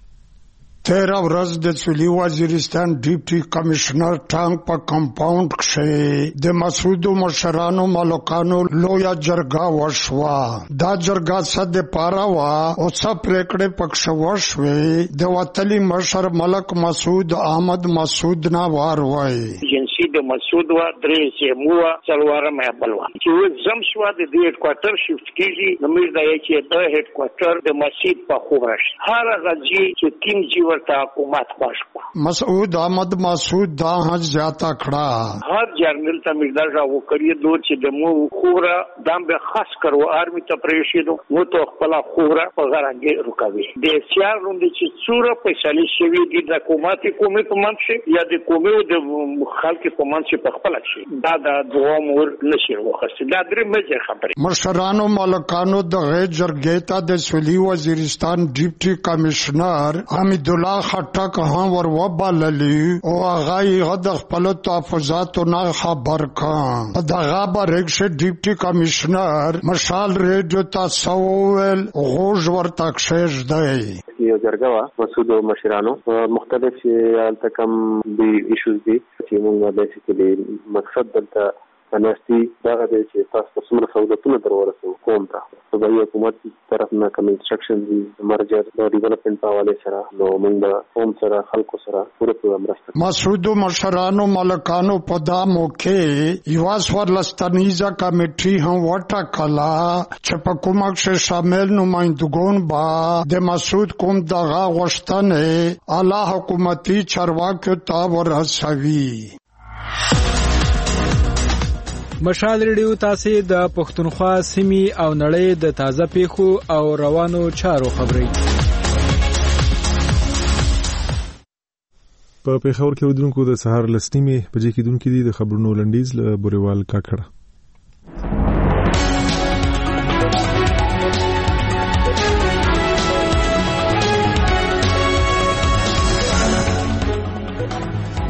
تیرہ ورځ د سویلي وزیرستان ډیپټي کمشنر ټانک په کمپاوند کې د مسعود مشرانو مالکانو لویا جرګه وشوه. دا جرګه صد پارا وا او څه پریکړې پکښ وشوي. د وتلی مشر ملک مسعود احمد مسعود نا وار وای ایجنسی د مسعود وا درې سیمو څلواره مې بلوا چې زم شو د دې هډ کوارټر شفت کیږي. نو موږ دا یې چې د هډ کوارټر د مسجد په خوراش هر غږی چې تیم جی ورته حکومت خوښ مسعود احمد مسعود دا هڅه زیاته کړه. هر جرنل ته مقدار را وکړي دوه چې د مو خوره دم به خاص کړو آرمي ته پریشیدو مو ته خپل خوره په غرانګي رکوي. د سیار روندې چې څوره پیسې شوي دي د حکومت کومې په منځ یا د کومې د خلک په منځ په خپل شي دا د دوه مور نشي وخت دا درې مې خبرې. مشرانو مالکانو د غیر جرګې ته د سویلي وزیرستان ډیپټي کمشنر حمید الله خټک هم ور وباللی او هغه غد خپل تحفظاتو نه خبر کړ. دغه برګش ډیپټي کمشنر مشال ریډیو تاسو ول غوژ ورته کښش دی. یو جرګه وا مسعود مشرانو مختلف چې کم دی ایشوز دي چې موږ د دې مقصد دلته ناشتي دا د چې تاسو څومره سہولتونه درورسو کوم ته صوبایي حکومت طرف نه کوم انسټرکشن دي مرجر د ډیولپمنٹ په حواله سره نو موږ قوم سره خلکو سره پوره پوره مرسته. مسعود مشرانو ملکانو په دا موقع یو څوارلستنیزه کمیټي هم وټاکله چې په کومه کې شامل نمائندګون با د مسعود کوم دغه غوښتنې اعلی حکومتي چارواکو ته ورسوي. مشال ریډیو تاسو د پښتونخوا سیمې او نړۍ د تازه پیښو او روانو چارو خبري په پیښور کې ودونکو د سهار لسنیمه بجې کې دونکو دي د خبرونو لنډیز له بوريوال کاکړه.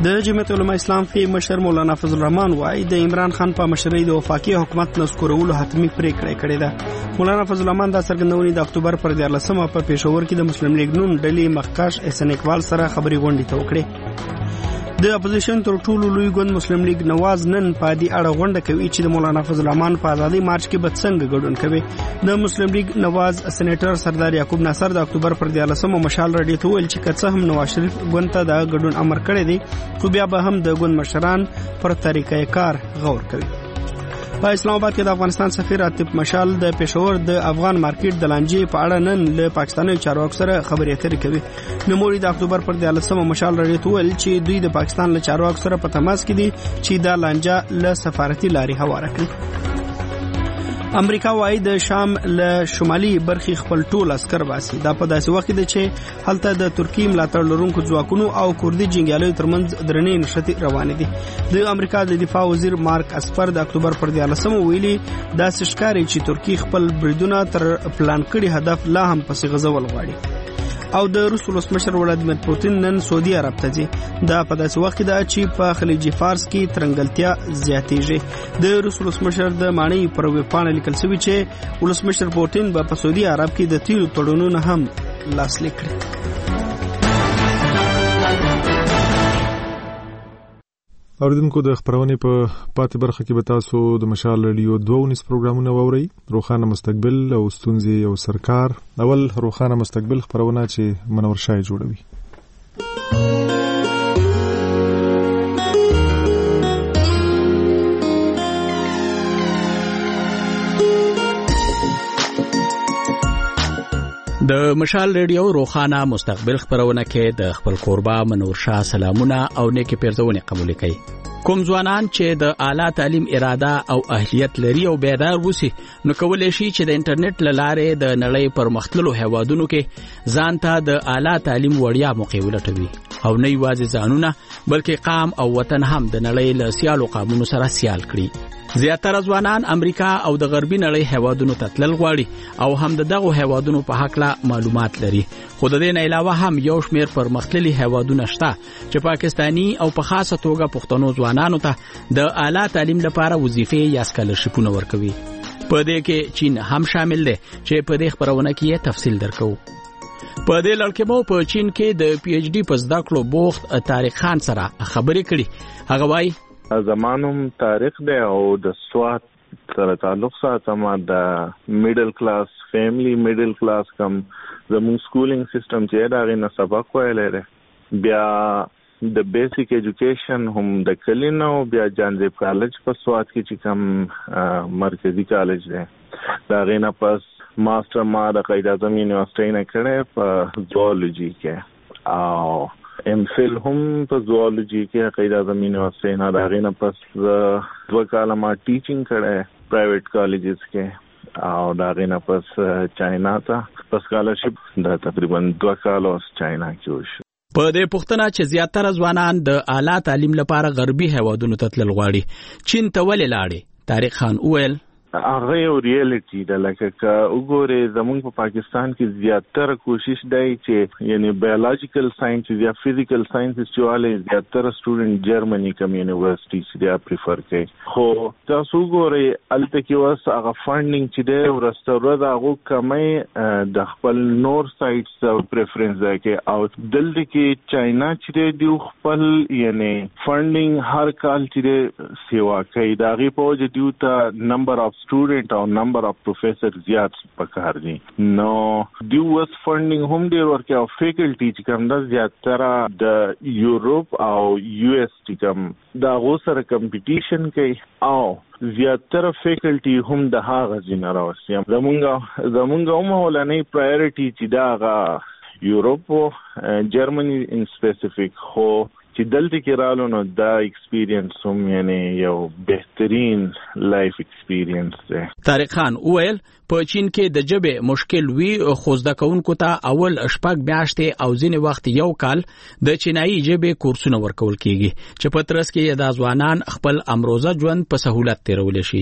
د جمعیت علماء اسلام کې مشر مولانا فضل الرحمن وايي د عمران خان په مشرۍ د وفاقي حکومت نسکورولو حتمی پریکړه کړې ده. مولانا فضل الرحمن د څرګندونې د اکتوبر پر دیارلسمه په پېښور کې د مسلم لیگ نون ډلې مخکښ احسان اقبال سره خبري غونډې ته وکړې. د اپوزیشن تر ټولو لوی ګوند مسلم لیگ نواز نن په دې اړه غونډه کوي چې د مولانا فضل الرحمن په ازادي مارچ کې به څنګه ګډون کوي. د مسلم لیگ نواز سېنیټر سردار یعقوب ناصر د اکتوبر پر دیارلسمه مشال رډي ته ویل چې کڅه هم نواز شریف ګوند ته د ګډون امر کړی دی خو بیا به هم د ګوند مشران پر طریقې کار غور کوي. په اسلام آباد کې د افغانستان سفیر عاطف مشال د پېښور د افغان مارکیټ د لانجې په اړه نن له پاکستاني چارواکو سره خبرې اترې کوي. نوموړي د اکتوبر پر دیارلسمه مشال رډي ته ویل چې دوی د پاکستان له چارواکو سره په تماس کې دي چې دا لانجه له سفارتي لارې هواره کړي. امریکا وايي د شام له شمالي برخې خپل ټول عسكر باسي. دا په داسې وخت کې چې هلته د ترکیې ملاتړ لرونکو ځواکونو او کوردي جنګیالیو ترمنځ درنې نښتې روانې دي. د امریکا د دفاع وزیر مارک اسپر د اکتوبر پر دیارلسمه ویلي دا ښکاري چې ترکیې خپل بریدونه تر پلان کړي هدف لا هم پسې غځول غواړي. او د روس ولسمشر ولادیمیر پوتین نن سعودي عرب ته ځي. دا په داسې وخت کې ده چې په خلیج فارس کې ترنګلتیا زیاتېږي. د روس ولسمشر د ماڼۍ پر ویبپاڼه لیکل شوي چې ولسمشر پوتین به په سعودي عرب کې د تیلو تړونونو هم لاسلیک کړي. اوریدونکو د خبرونې په پاتې برخه کې به تاسو د مشال رادیو دوه ونیس پروګرامونه واورئ. روښانه مستقبل او ستونزې او سرکار. اول روښانه مستقبل خبرونه چې منور شای جوړوي. د مشال ریډیو روښانه مستقبل خبرونه کې د خپل قربا منور شاه سلامونه او نیکی پیرزونه قبول کړي. کوم ځوانان چې د اعلی تعلیم اراده او اهلیت لري او بیدار وسی نو کولای شي چې د انټرنیټ لاره د نړۍ پر مختلفو هیوادونو کې ځان ته د اعلی تعلیم وړیا موقع ولټوي او نه یوازې ځانونه بلکې قام او وطن هم د نړۍ له سیالو قامونو سره سیال کړي. زیاتره ځوانان امریکا او د غربي نړۍ هیوادونو ته تلل غواړي او هم دغه هیوادونو په حق لا معلومات لري. خو د دې نه علاوه هم یو شمېر پرمختللي هیوادونه شته چې پاکستانی او په خاصه توګه پښتنو ځوانانو ته د اعلی تعلیم لپاره وظیفې یا سکالرشپونه ورکوي. په دې کې چین هم شامل دی چې په دې خبرونه کې تفصیل درکو. په دې لړ کې مو په چین کې د پی ایچ ډي په زده کړو بوخت طارق خان سره خبرې کړي. هغه وايي زمانم تاریخ دی او د سوات سره تعلق ساتم. د میډل کلاس فیملی میډل کلاس کم زموږ سکولینګ سیستم چې دا غي سبق ویلې ده. بیا د بیسیک ایجوکیشن هم د کلینو بیا جانزیب کالج په سوات کې چې کوم مرکزی کالج دی دا غي نه پس ماستر ما د قائد اعظم یونیورسيټي نه کړې په زوالوجي کې او ام فل هم په زوالوجي کې قائد اعظم یونیورسيټي نه دا غي نه پس دوه کاله ما ټیچینګ کړې پرایویټ کالجز کې او دا غي نه پس چاینا ته پس سکالرشپ دا تقریبا دوه کاله اوس چاینا کې وشو. په دې پښتنه چې زیاتره ځوانان د اعلی تعلیم لپاره غربي هیوادونو ته تلل غواړي. چین ته ولې لاړې؟ طارق خان وویل هغه یو ریالټي ده لکه که وګوره زمونږ په پاکستان کې زیاتره کوشش دی چې یعنی بایولوژیکل ساينس یا فزیکل ساينس چې والے زیاتره سټوډنټ جرمني کوم یونیورسيټي چې دا پریفر کوي. خو تاسو وګوره الته کې واس هغه فاندینګ چې دی ورسره دا هغه کمې د خپل نور سایټس پریفرنس دی کې او دلته کې چاینا چې دی خپل یعنی فاندینګ هر کال چې سیوا کوي دا غي په وجه دیو ته نمبر اف student او number of professors زیات پکار دي. نو دیو وس فندینګ هم ډیر ورکه او فیکلټي چې کوم د زیاتره د یورپ او یو اس ټي کوم دا غو سره کمپټیشن کوي او زیاتره فیکلټي هم د هغه ځینه راوستي. زمونږ زمونږ هم ولنې پرایورټي چې دا غا یورپ او جرمني ان سپیسیفیک خو چې دلته کې رالو نو دا ایکسپیرینس هم یعنی یو بهترین لایف ایکسپیرینس دی. طارق خان وویل په چین کې د جبه مشکل وی خو زده کوونکو ته اول شپږ میاشتې او ځینې وخت یو کال د چینایي جبه کورسونه ورکول کیږي چې په ترڅ کې د ځوانان خپل امروزه ژوند په سهولت تیرول شي.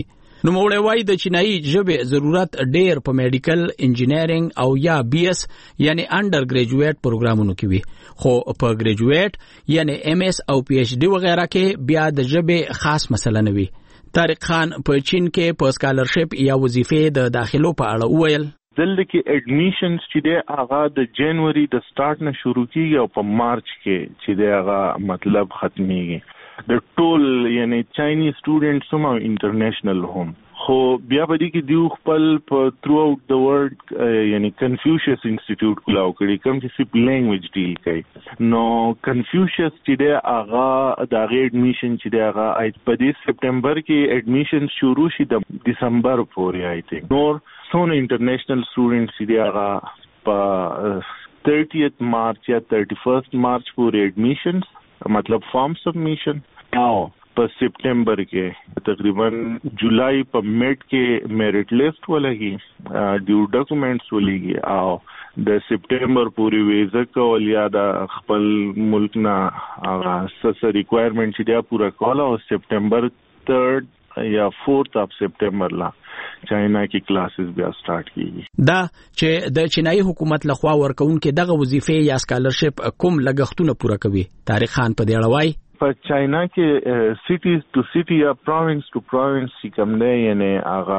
نو موړی وای د چینایي ژبې ضرورت ډېر په میډیکل انجینرینګ او یا بی اس یعنی انډر ګریجویټ پروګرامونو کې وي خو په ګریجویټ یعنی ایم اس او پی ایچ ډی وغیرہ کې بیا د ژبې خاص مسله نه وي. طارق خان په چین کې په سکالرشپ یا وظیفې د داخلو په اړه وویل دلته کې اډمیشنز چې د هغه د جنوري د سٹارټ نه شروع کیږي او په مارچ کې چې د هغه مطلب ختميږي د ټول یعنی چاینیز سټوډنټس هم انټرنیشنل هم خو بیا په دې کې دیو خپل په تھرو اوټ د ورلد یعنی کنفیوشس انسټیټیوټ کلاو کړي کوم چې سپ لینګویج ډیل کوي نو کنفیوشس چې د هغه د اډمیشن چې د هغه په دې سپټمبر کې اډمیشن شروع شي د دسمبر پورې آی تھنک نور څونه انټرنیشنل سټوډنټس چې هغه په thirtieth مارچ یا thirty-first مارچ پورې اډمیشنز مطلب فارم سبمیشن او په سپټمبر کې تقریبا جولای په میډ کې میرټ لیست ولګي ډیو ډاکومېنټس ولګي او د سپټمبر پورې ویزه کول یا د خپل ملک نه هغه سس ریکوایرمنټ چې دا پورا کول او سپټمبر third یا fourth اف سپټمبر لا چاینا کې کلاسز بیا سٹارټ کیږي دا چې د چینایي حکومت لخوا ورکوونکې دغه وظیفې یا سکالرشپ کوم لګښتونه پوره کوي. طارق خان په دې اړه وایي په چاینا کې سټیز ټو سټي یا پروینس ټو پروینس چې کوم دی یعنی هغه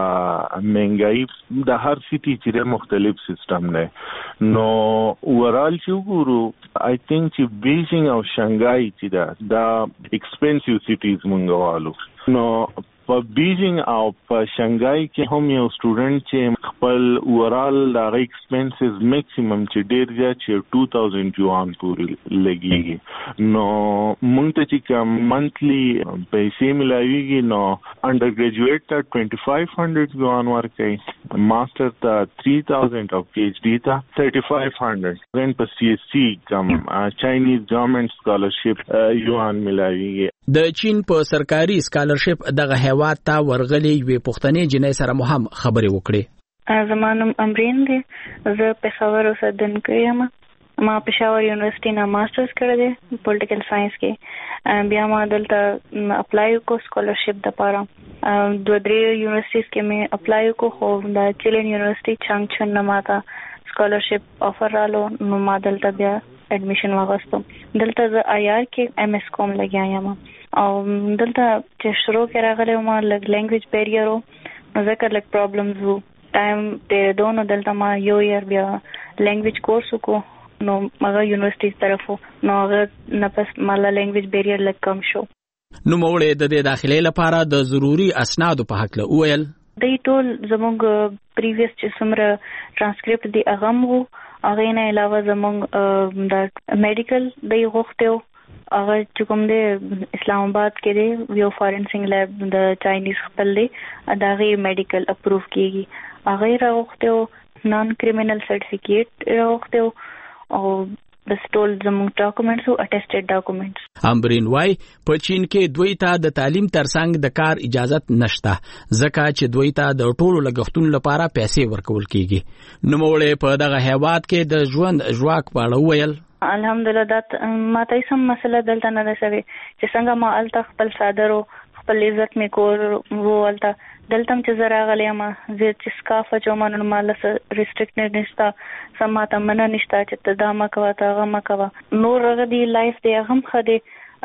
مهنګای د هر سټي چې مختلف سیستم دی نو اورال چې وګورو آی تھنک چې بیجینګ او شانګای چې دا دا ایکسپنسیو سټیز مونږ نو په بیجینګ او په شانګای کې هم یو سټوډنټ چې خپل اورال د ایکسپنسز میکسیمم چې ډیر زیات چې two thousand یوان پورې لګیږي نو مونږ ته چې کوم منثلی پیسې ملایويږي نو انډر ګریجویټ ته twenty-five hundred یوان ورکړي ماستر ته three thousand او پی ایچ ډی ته thirty-five hundred رن په سی ایس سی کوم چاینیز ګورنمنت سکالرشپ یوان ملایويږي. د چین په سرکاري سکالرشپ دغه هیواد ته ورغلي وي پښتنې جنې سره مو هم خبرې وکړې. زمانم امرین دی زه په خبرو اوسیدونکی یم ما پېښور یونیورسيټي نه ماسترز کړی دی پولیټیکل ساينس کې بیا ما دلته اپلای وکړو سکالرشپ دپاره دوه درې یونیورسيټیز کې مې اپلای وکړو خو د چیلن یونیورسيټي چانګچن نه ماته سکالرشپ افر رالو نو ما دلته بیا اډمیشن واغستو. دلته زه آی آر کې ایم ایس کوم لګیا یم او دلته چې شروع کې راغلی ما لږ لینګویج بیریر و نو ځکه لږ پرابلمز وو ټایم تېرېدو نو دلته ما یو یار بیا لینګویج کورس وکړو نو هغه یونیورسيټي طرف نو هغه نه پس مالا لینګویج بیریر لږ کم شو. نو موړې د دې داخلي لپاره د ضروري اسنادو په حق له وویل دی ټول زموږ پریویس چې څومره ټرانسکرپټ دی هغه مو هغه نه علاوه زموږ د میډیکل دی غوښتو هغه چې کوم دی اسلام آباد کې دی یو فارنسینګ لیب د چاینیز خپل دی دا غي میډیکل اپروف کیږي هغه راغوښتو نان کریمینل سرټیفیکیټ راغوښتو او د سټول زموږ ډاکومېنټس او اټیسټډ ډاکومېنټس. امبرین وای په چین کې دوی ته د تعلیم ترڅنګ د کار اجازت نشته ځکه چې دوی ته د ټولو لګښتونو لپاره پیسې ورکول کیږي. نو موړې په دغه هیواد کې د ژوند ژواک په اړه ویل الحمدلله دا ما ته سم مسله دلته نه ده شوی چې څنګه ما الته خپل صادرو خپل عزت می کور وولته دلته چې زرا غلی ما زه چې سکاف چومن مال سره ریسټریکټډ نشتا سماته منه نشتا چې تدامه کوا تا غما کوا نور غدي لایف دی هم خدي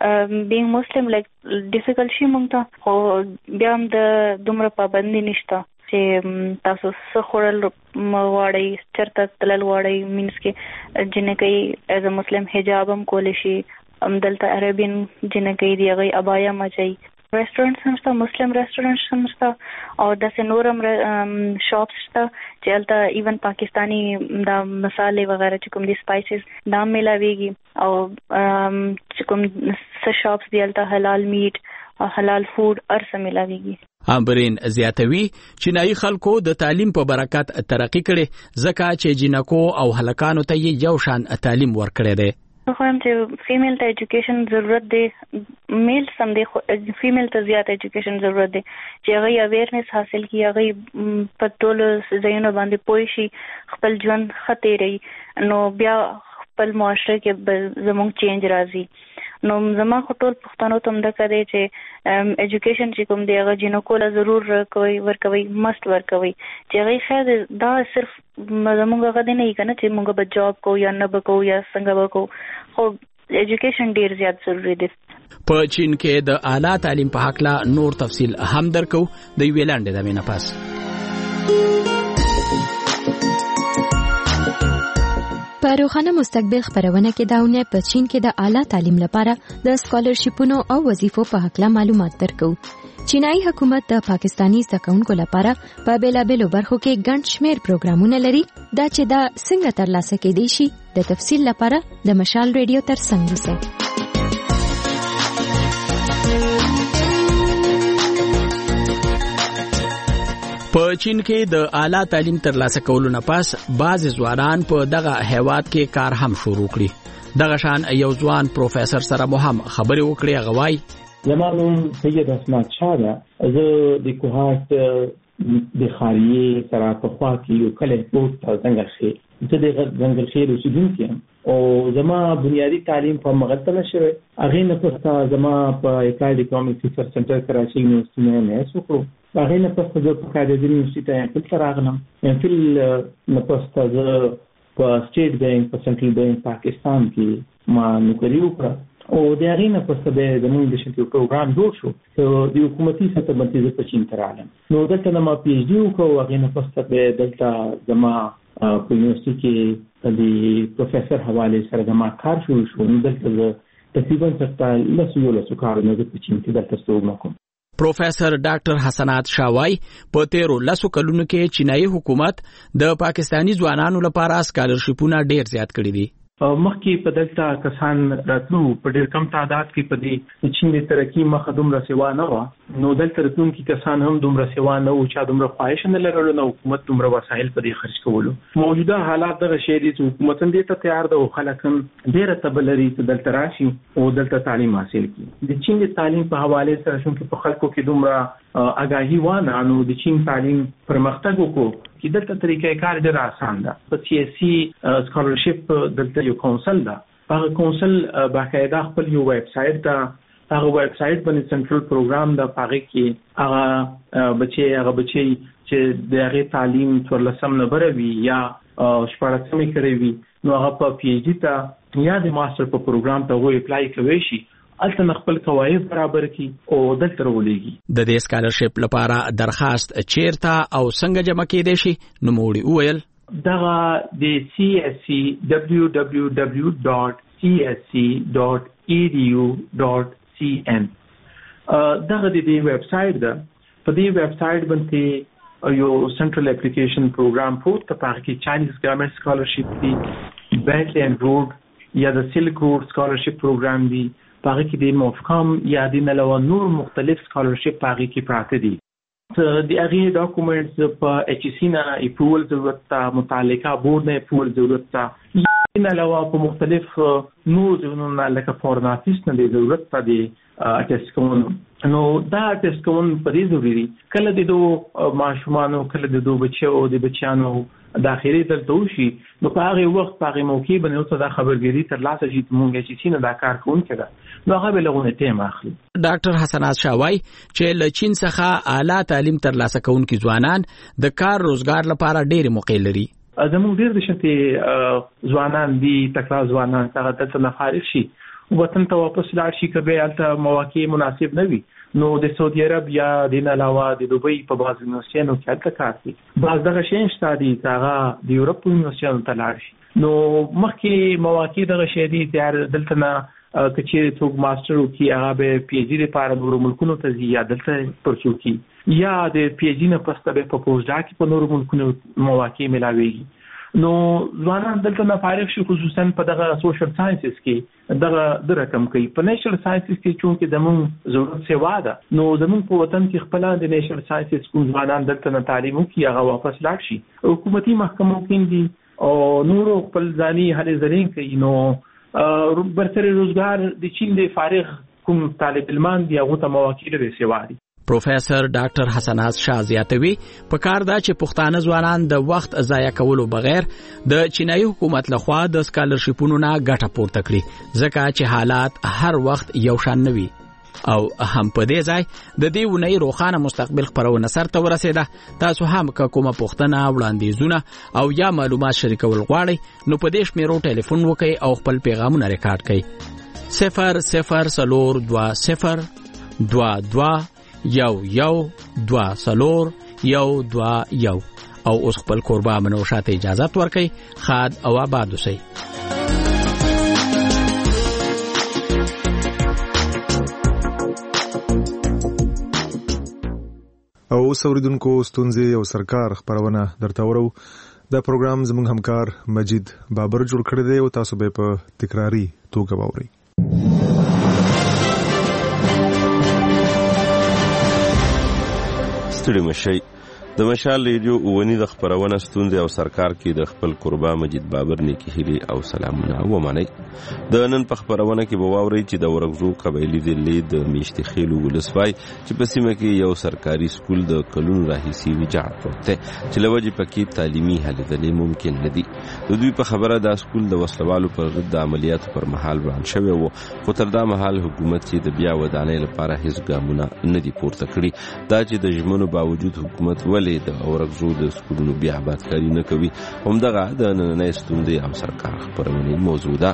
بینګ مسلم لایک ډیفیکلټ شي مونږ ته خو بیا هم د دومره پابندي نشتا چې تاسو څه خورل واړی چرته تلل واړی مینس کې جنې کوي ایز ا مسلم حجاب هم کول شي ام دلته عربین جنې کوي دی غي ابایا مچي ریسټورانټ سمستا مسلم ریسټورانټ سمستا او د سنورم شاپس تا چې الته ایون پاکستانی دا مصالې وغیرہ چې کوم دي سپایسز دا ملاويږي او چې کوم څه شاپس دی الته حلال میټ او حلال فود ارسه ملاويږي. امبرین زیاتوي چینایي خلکو د تعلیم په برکت ترقی کړي ځکه چې جنکو او هلکانو ته یو شان تعلیم ورکړي دي. خو هم چې فیمیل ته ایجوکیشن ضرورت دی میل سم دی فیمیل ته زیات ایجوکیشن ضرورت دی چې هغه اویرنس حاصل کی هغه په ټول ځایونو باندې پوه شي خپل ژوند خطرې نو بیا خپل معاشره کې زموږ چینج راځي نو زما ټول پښتنو ته د کړي چې اډوকেশন چې کوم دی هغه جنکو له ضرور کوي ورکوي مست ورکوي چې هغه خیر دا صرف زموږ غوډه نه کنه چې موږ به جاب کو یا نه بکو یا څنګه بکو خو اډوকেশন ډیر زیات ضروری دی. په چین کې د اعلی تعلیم په حق لا نور تفصیل هم درکو د ویلاند د مینه پاس. په روښانه مستقبل خبرونه کې داونه په چین کې د اعلی تعلیم لپاره د سکالرشپونو او وظیفو په حق لا معلومات درکو. چینایي حکومت د پاکستانی زده کوونکو لپاره په بیلابېلو برخو کې ګڼ شمېر پروګرامونه لري دا چې دا څنګه ترلاسه کېدای شي د تفصیل لپاره د مشال ریډیو ترڅنګ اوسئ. په چین کې د اعلی تعلیم ترلاسه کولو نه پس بعض ځوانان په دغه هیواد کې کار هم شروع کړي. دغه شان یو ځوان پروفیسور سره مو هم خبرې وکړې. غوای زما نوم سید اسمت شاه ده. زه د کوهات د خاریه سره په خوا کې یو کلی بوت څنګه شي زه د ځنګل خیر اوسیدونکی یم او زما بنیادی تعلیم په مغلطه شوه. هغه نه پسته زما په اپلایډ اکونومیکس ریسرچ سنټر کراچي یونیورسيټي نه مې وکړو. هغه نه پسته زه په کاندید یونیورسيټي ته راغلم. ام فل نه پسته زه په سټیټ بانک په سنټرل بانک پاکستان کې ما نوکری وکړه او د هغه نه پسته به د موږ د شنو پروګرام جوړ شو. د حکومتي سطح باندې زه په چین ته راغلم. نو دلته نه ما پی ایچ ډي وکړو. هغه نه پسته به دلته زما په یونیورسيټي کې د پروفیسور حواله سره د ما کار شروع شو. نو دلته تقریبا څلور لسو لسو کارونه د چین کې دلته څوګم کوم. پروفیسور ډاکټر حسنات شاوای په تیرو لسو کلونو کې چینایي حکومت د پاکستانی ځوانانو لپاره سکالرشپونه ډیر زیات کړي دي. مخکې په دلته کسان راتلو په ډیر کم تعداد کې په دې چین د ترقی مخه دومره سیوا نه و. نو دلته راتلونکي کسان هم دومره سیوا نه او چا دومره خواهش نه لرلو نو حکومت دومره وسایل په دې خرج کولو. موجوده حالات دغه شی دي چې حکومت دې ته تیار ده او خلک هم ډیره تبلري چې دلته راشي او دلته تعلیم حاصل کړي. د چین د تعلیم په حواله سره چې په خلکو کې دومره اگاهی وانه نو د چین تعلیم پرمختګ وکړو چې دلته طریقې کار ډېر آسان ده. په سیاسي سکالرشپ دلته یو کونسل ده. هغه کونسل باقاعده خپل یو ویب سټ ده. هغه ویب سټ باندې سنټرل پروګرام ده. هغه کې هغه بچي هغه بچي چې د هغه تعلیم څورلسم نمبر وي یا شپږمې کړی وي نو هغه په پی ایچ ډي ته یا د ماستر په پروګرام ته وې اپلای کوي شي الته خپل قواعد برابر کی او دلته ورولېږي. د دې سکالرشپ لپاره درخواست چیرته او څنګه جمع کېدای شي نو موړي وویل دغه د سی ایس سی دبليو دبليو دبليو ډاټ سی ایس سی ډاټ ای ډی یو ډاټ سی ان دغه د دې ویب سټ ده. په دې ویب سټ باندې یو سنټرل اپلیکیشن پروګرام پروت ته پاره کې چاینیز ګورنمنت سکالرشپ دی بیلټ اینڈ روډ یا د سلک روډ سکالرشپ پروګرام دی. پاره کې د موفقام یا د علاوه نور مختلف سکالرشپ پاره کې پراته دي. د هغه ډاکومېنټس په ایچ سی نه اپروول ضرورت ته متعلقه بورډ نه اپروول ضرورت ته یا علاوه په مختلف نور ځینونه لکه فورن ارتست نه ضرورت ته دي اټیسټ کوم. نو دا اټیسټ کوم په دې ضروري کله د دوه ماشومانو کله د دوه بچو او د بچیانو داخلي دلته وشي نو په هغه وخت په هغه موقع باندې اوس دا خبرګيري تر لاسه شي مونږ چې سینه دا کار کوون کړه نو هغه به لغونه ټیم اخلي. ډاکټر حسنات شاوای چې له چین څخه اعلی تعلیم تر لاسه کوونکي ځوانان د کار روزګار لپاره ډېر موقع لري. زموږ ډېر د شته ځوانان دي تکړه ځوانان هغه دلته نه فارغ شي وطن ته واپس لاړ شي کبه الته مواقع مناسب نه وي نو د سعودي عرب یا د علاوه د دوبۍ په بعض یونیورسيټونو کې الته کار کوي. بعض دغه شین شته دي هغه د یورپ یونیورسيټونو ته لاړ شي نو مخکې مواقع دغه شی دي تیار دلته نه کچې څوک ماستر وکي هغه به پی ایچ ډي لپاره نور ملکونو ته ځي یا دلته پرچو کی یا د پی ایچ ډي نه پسته به په پوسټ ډاک په نور ملکونو مواقع ملاويږي. نو ځوانان دلته نه فارغ شي خصوصا په دغه سوشل ساينسز کې دغه د رقم کوي. په نیشنل ساينسز کې چې زموږ ضرورت سیوا ده نو زموږ په وطن کې خپل د نیشنل ساينسز کوم ځوانان دلته نه تعلیم کوي هغه واپس لاړ شي. حکومتي محکمو کې دي او نور خپل ځاني هلي ځلین کوي نو برتر روزګار د چین د فارغ کوم طالب علمان دی هغه ته مواقع لري سیوا دي. پروفیسور ډاکټر حسناز شاه زیاتوي په کار دا چې پښتانه ځوانان د وخت ضایع کولو بغیر د چینایي حکومت لخوا د سکالرشیپونو نه ګټه پورته کړي ځکه چې حالات هر وخت یو شان نه وي. او هم په دې ځای د دې ونې روخانه مستقبل خبرونه سرته ورسېده. تاسو هم که کومه پوښتنه وړاندیزونه او یا معلومات شریکول غواړئ نو په دې شمیرو ټلیفون وکړئ او خپل پیغامونه ریکارډ کړئ. صفر صفر څلور دوه صفر دوه دوه یو یو دوه څلور یو دوه یو. او اوس خپل کوربه منو شاته اجازه ورکړئ. خاد او آباد اوسئ. او اوریدونکو ستونزې او سرکار خبرونه درته ورو. دا پروګرام زموږ همکار مجید بابر جوړ کړی دی او تاسو به په تکراری توګه واورئ. ستړي مشئ. د مشال ریډیو اونی د خبرونه ستونزې او سرکار کې د خپل قربا مجید بابر نیکی هیلي او سلامونه ومنئ. د نن په خبرونه کې به واورئ چې د ورغزو قبایلی ضلع د میشت خیلو ولسوای چې په سیمه کې یو سرکاري سکول د کلونو راهیسې ویجاړ پروت دی چې له وجې پکې تعلیمي هلې ځلې ممکن نه دي. د دوی په خبره دا سکول د وسلوالو پر ضد د عملیاتو پر مهال وران شوی و، خو تر دا مهال حکومت چې د بیا ودانۍ لپاره هیڅ ګامونه نه دي پورته کړي. دا چې د ژمنو باوجود حکومت ولې د اورغزو د سکولونو بیا آبادکاري نه کوي، همدغه د نننۍ ستونزې او سرکار خبرونې موضوع ده.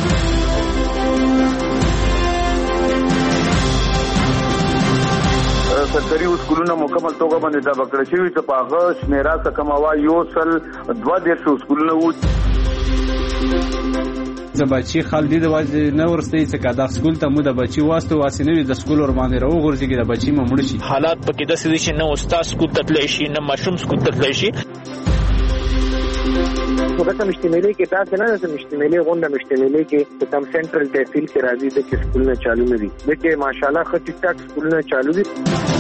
سرکاري سکولونه مکمل توګه باندې دا بکړه شوی چې په هغه شمیره څخه کم وا یو سل دوه دیرش سکولونه وو. د بچی خالدی د واځي نه ورستي څخه دا سکول ته مو د بچی واسطه واسینوي د سکول ور باندې راو غورځي د بچی مو مړ شي. حالات پکې د سې شي نه استاد سکول تتلی شي نه مشروم سکول تتلی شي. وګورئ مشتملي کې تاسو نه د مشتملي غونډه مشتملي کې کوم سنټرل تحصیل کې راځي د سکول نه چالو نه دي. دغه ماشاءالله خو ټیک ټاک سکول نه چالو دي.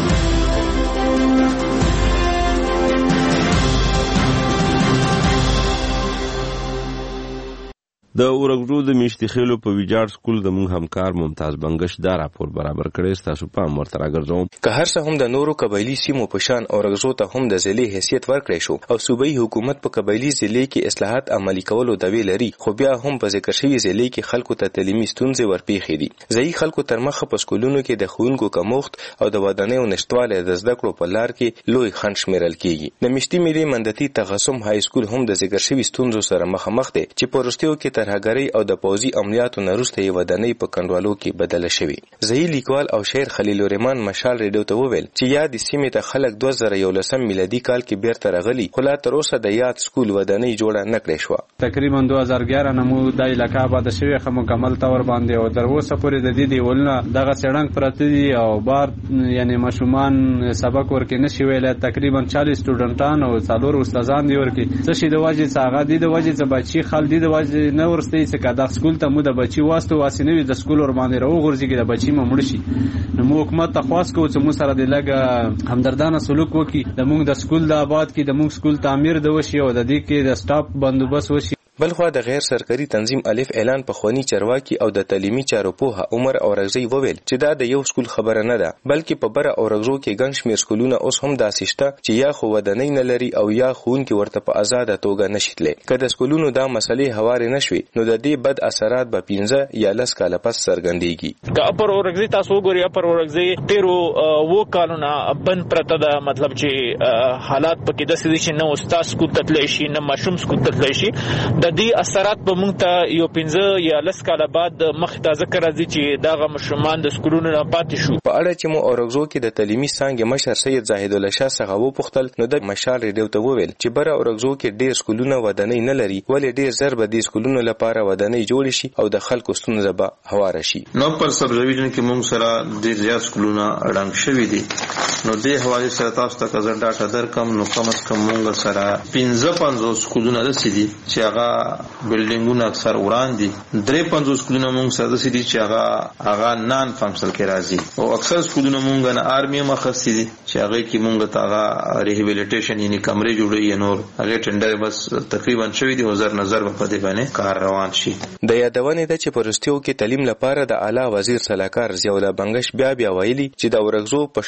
د اورغزو د میشتي خیلو په ویجاړ سکول د مونږ همکار ممتاز بنگش دا راپور برابر کړی. تاسو پام ورته راګرځوم. که هر څه هم د نورو قبایلی سیمو په شان اورغزو ته هم د ضلع حیثیت ورکړی شو او صوبایي حکومت په قبایلی ضلع کې اصلاحات عملي کولو دعوی لري، خو بیا هم په ذکر شوی ضلع کې خلکو ته تعلیمي ستونزې ورپېښې دي. ځایي خلکو تر مخه په سکولونو کې د ښوونکو کمښت او د ودانیو نشتوالی د زده کړو په لار کې لوی خنډ شمیرل کېږي. د میشتي ملي مندتي تقسم های سکول هم د ذکر شوی ستونزو سره مخامخ دی چې په وروستیو کې ترهګرۍ او د پوځي عملیاتو نه وروسته یې ودانۍ په کنډوالو کې بدله شوې. ځایي لیکوال او شاعر خلیل الرحمن مشال ریډیو ته وویل چې یا د سیمې ته خلک دوه زره یولسم میلادي کال کې بیرته راغلي، خو لا تر اوسه د یاد سکول ودانۍ جوړه نه کړې شوه. تقریبا دوه هزار ګیاره نه مو د علاقه آباد شوې خو مکمل تور باندې او تر اوسه پورې د دې دیولونه دغه سړنګ پراته دي او بار یعنی ماشومان سبق ورکې نشي ویل. تقریبا چالیس سټوډنټان او څلور استادان دي ورکې څه شي د واجب څنګه دي د واجب څه بچي خال دي د واجب نه ورستي څخه د سکول ته مو د بچي واسطه واسینوي د سکول ور باندې راو غورځي د بچي مو مړ شي. نو مو حکومت ته خواست کوو چې مو سره د لګ همدردانه سلوک وکړي، د موږ د سکول د آباد کې د موږ سکول تعمیر د وشي او د دې کې د سټاف بندوبست وشي. بلخوا د غیر سرکاري تنظیم الف اعلان په خوانی چرواکي او د تعلیمي چارو په عمر اورغزي وویل چې دا د یو سکول خبره نه ده، بلکې په بره اورغزو کې ګڼ شمېر سکولونه اوس هم داسې شته چې یا خو ودانۍ نه لري او یا ښوونکي ورته په آزاده توګه نشي تللی. که د سکولونو دا مسلې هوارې نه شوي نو د دې بد اثرات به پنځه یا لس کاله پس څرګندېږي. که اپر اورغزي تاسو وګورئ، اپر اورغزي تیرو اوو کالونه بند پرته ده، مطلب چې حالات پکې داسې دي چې نه استاد سکول تتلی شي نه ماشوم سکول تتلی شي. د دې اثرات په موږ ته یو پنځه یا لس کاله بعد مخ ته ذکر راځي چې دغه مشرمان د سکولونو نه پاتې شو. په اړه چې مو اورغزو کې د تعلیمي څانګې مشر سید زاهد الله شاه څخه وپوښتل نو د مشال ریډیو ته وویل چې بره اورغزو کې ډېر سکولونه ودانۍ نه لري، ولې ډېر زر به دې سکولونو لپاره ودانۍ جوړې شي او د خلکو ستونزه به هواره شي. نو پر سب ډیویژن کې موږ سره ډېر زیات سکولونه ړنګ شوي دي. نو دې حواله سره تاسو ته زر ډاټا درکم نو کم از کم موږ سره پنځه پنځوس سکولونه رسېدي چې هغه بلډینګونه اکثر وړاندې، درې پنځوس سکولونه موږ سره رسېدي چې هغه هغه نان فنکشنل کې راځي او اکثر سکولونه موږ نه آرمي مخصص دي چې هغه کې موږ ته هغه ریهابیلیټیشن یعنی کمرې جوړوي نور هغه ټندر بس تقریبا شوی دی او زر نظر په دې باندې کار روان شي. د یادونه ده چې پرستیو کې تعلیم لپاره د اعلی وزیر صلاحکار ضیاء الله بنگش بیا بیا ویلي چې د اورغزو په شمول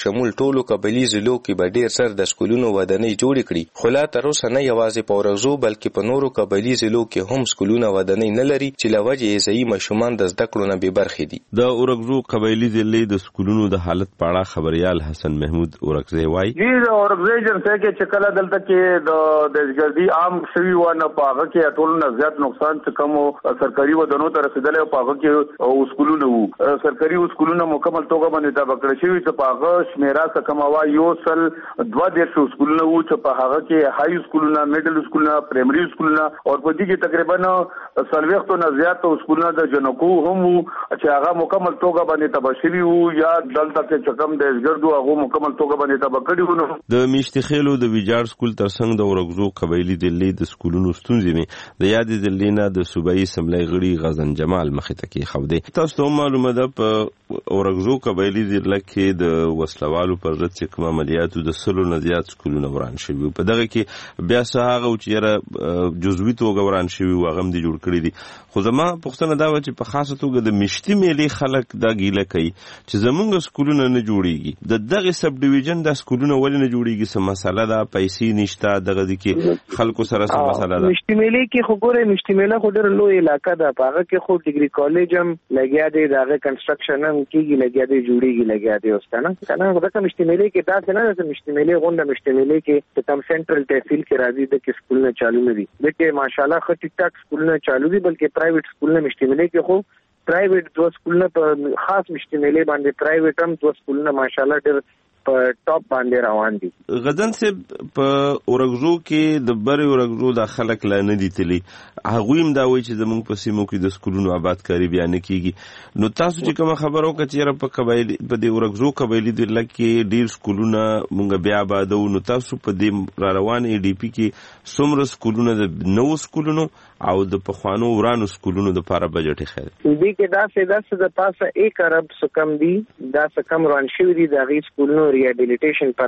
ټولو قبایلی ضلعو کې به ډیر سر د سکولونو ودانۍ جوړ کړي، خو لا تر اوسه نه یوازې په اورغزو بلکې په نورو قبایلی ضلعو کې هم سکولونه ودانۍ نه لري چې له وجې یې ځایي ماشومان د زده کړو نه بې برخې دي. د اورغزو قبایلی ضلع د سکولونو د حالت په اړه خبريال حسن محمود اورغزی وایي: جی د اورغزی جنسه کې چې کله دلته کې د دهشتګردي عام شوي و نه پاغه کې ټول نه زیات نقصان څه کم سرکاري ودانو ته رسیدل او پاغه کې او سکولونه وو، سرکاري سکولونه مکمل توګه باندې تابع کړی شوی چې پاغه شمیره څه کم وا یو سل دوه دیرش سکولونه وو چې په هغه کې های سکولونه، میډل سکولونه، پرایمري سکولونه او په دې کې تقریبا سلويختو نه زیات سکولونه د جنکو هم وو چې هغه مکمل توګه باندې تابع شوی وو یا دلته کې چکم د ګردو هغه مکمل توګه باندې تابع کړی وو. د میشتخیلو د ویجاړ سکول ترڅنګ د اورغزو قبایلی ضلع د سکولونو ستونزې می د یاد ضلع نه د صوبایي سملای غړي غزن جمال مخې ته کې خو دی. تاسو ته معلومه ده په اورغزو قبایلی ضلع کې د وسلوالو پر ضد چې کوم عملیاتو د سلو نه زیات سکولونه وران شوي، په دغه کې بیا هغه چې یاره جزوي توګه وران شوي و هغه د جوړ کړی دي. خو زما پوښتنه دا و چې په خاصه توګه د مشتي میلې خلک دا ګیله کوي چې زمونږ سکولونه نه جوړیږي، د دغه سب ډیویژن د سکولونه ولې نه جوړیږي؟ څه مسله ده؟ پیسې نشته؟ دغه دي کې خلکو سره څه مسله ده؟ مشتي میلې کې خو ګوره مشتي میله خو ډېر لوی علاقه ده، په هغه کې خو ډیګري کالج هم لګیا دی، دغه کنسټرکشن هم کېږي لګیا دی، جوړیږي لګیا دی اوس کنه کنه دغه مشتي میلې کې دا نه ده. مشتي میلې غونډه مشتي میلې کې تم سنټرل تحصیل کې راځي د کې سکولونه چالو نه دي، دغه ماشاءالله خو ټیک ټاک سکولونه چالو دي، بلکې پرایویټ سکولونه مشتي میلې کې خو پرایویټ دو سکولونه په خاص مشتي میلې باندې پرایویټ هم دو سکولونه ماشاءالله ډېر په ټاپ باندې روان دي. غزن صاحب په اورغزو کې د بری اورغزو د خلک لا نه دي تلي، هغه هم دا وایي چې زمونږ په سیمو کې د سکولونو آبادکاري بیا نه کیږي. نو تاسو چې کوم خبرو کې چې په قبایلی په د اورغزو قبایلی د لکه ډیر سکولونه مونږ بیا آبادو، نو تاسو په دې را روان ای ډی پی کې څومره سکولونه د نو سکولونو او د پخوانو ورانو سکولونو د لپاره بجټ خیر دې کې دا څه د څه د پاسه یک ارب سکم دي، دا سکم روان شوی دي د غي سکولونو ریهابیلیټیشن پر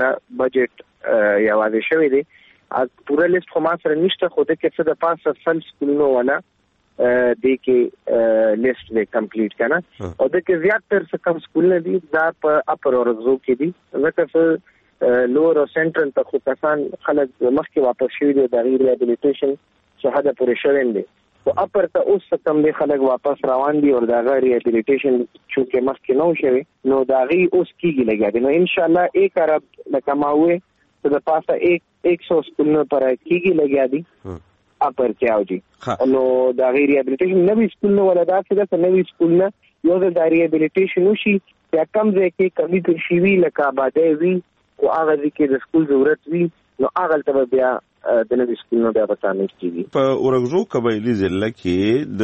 بجټ یوازې شوی دی. ا پوره لیست خو ما سره نشته، خو د کې څه د پاسه سل سکولونو ولا د کې لیست به کمپلیټ کنه او د کې زیات تر څه کم سکولونه دي دا په اپر اورغزو کې دي، ځکه چې لوور او سنټرل ته خو کسان خلک مخکې واپس شوی دي د ریهابیلیټیشن شهاده پورې شوی دی، او اپر ته اوس کم دي خلک واپس روان دي او دا غیر ریهابیلیټیشن چې مخکې نو شوی نو دا غي اوس کیږي لګا دي. نو ان شاء الله ایک ارب لکماوي ته د پاسه ایک سو سکولونو پر کیږي لګا دي اپر کې او جی نو دا غیر ریهابیلیټیشن نوې سکولونو ولا دا څه د نوې سکولونو یو د ریهابیلیټیشن وشي یا کم ځای کې کمی کې شي وی لکه آبادې وی او هغه کې د سکول ضرورت وی نو هغه ته بیا د نوې سکولونو بیا بتانه کیږي. په اورغزو قبایلی ضلع کې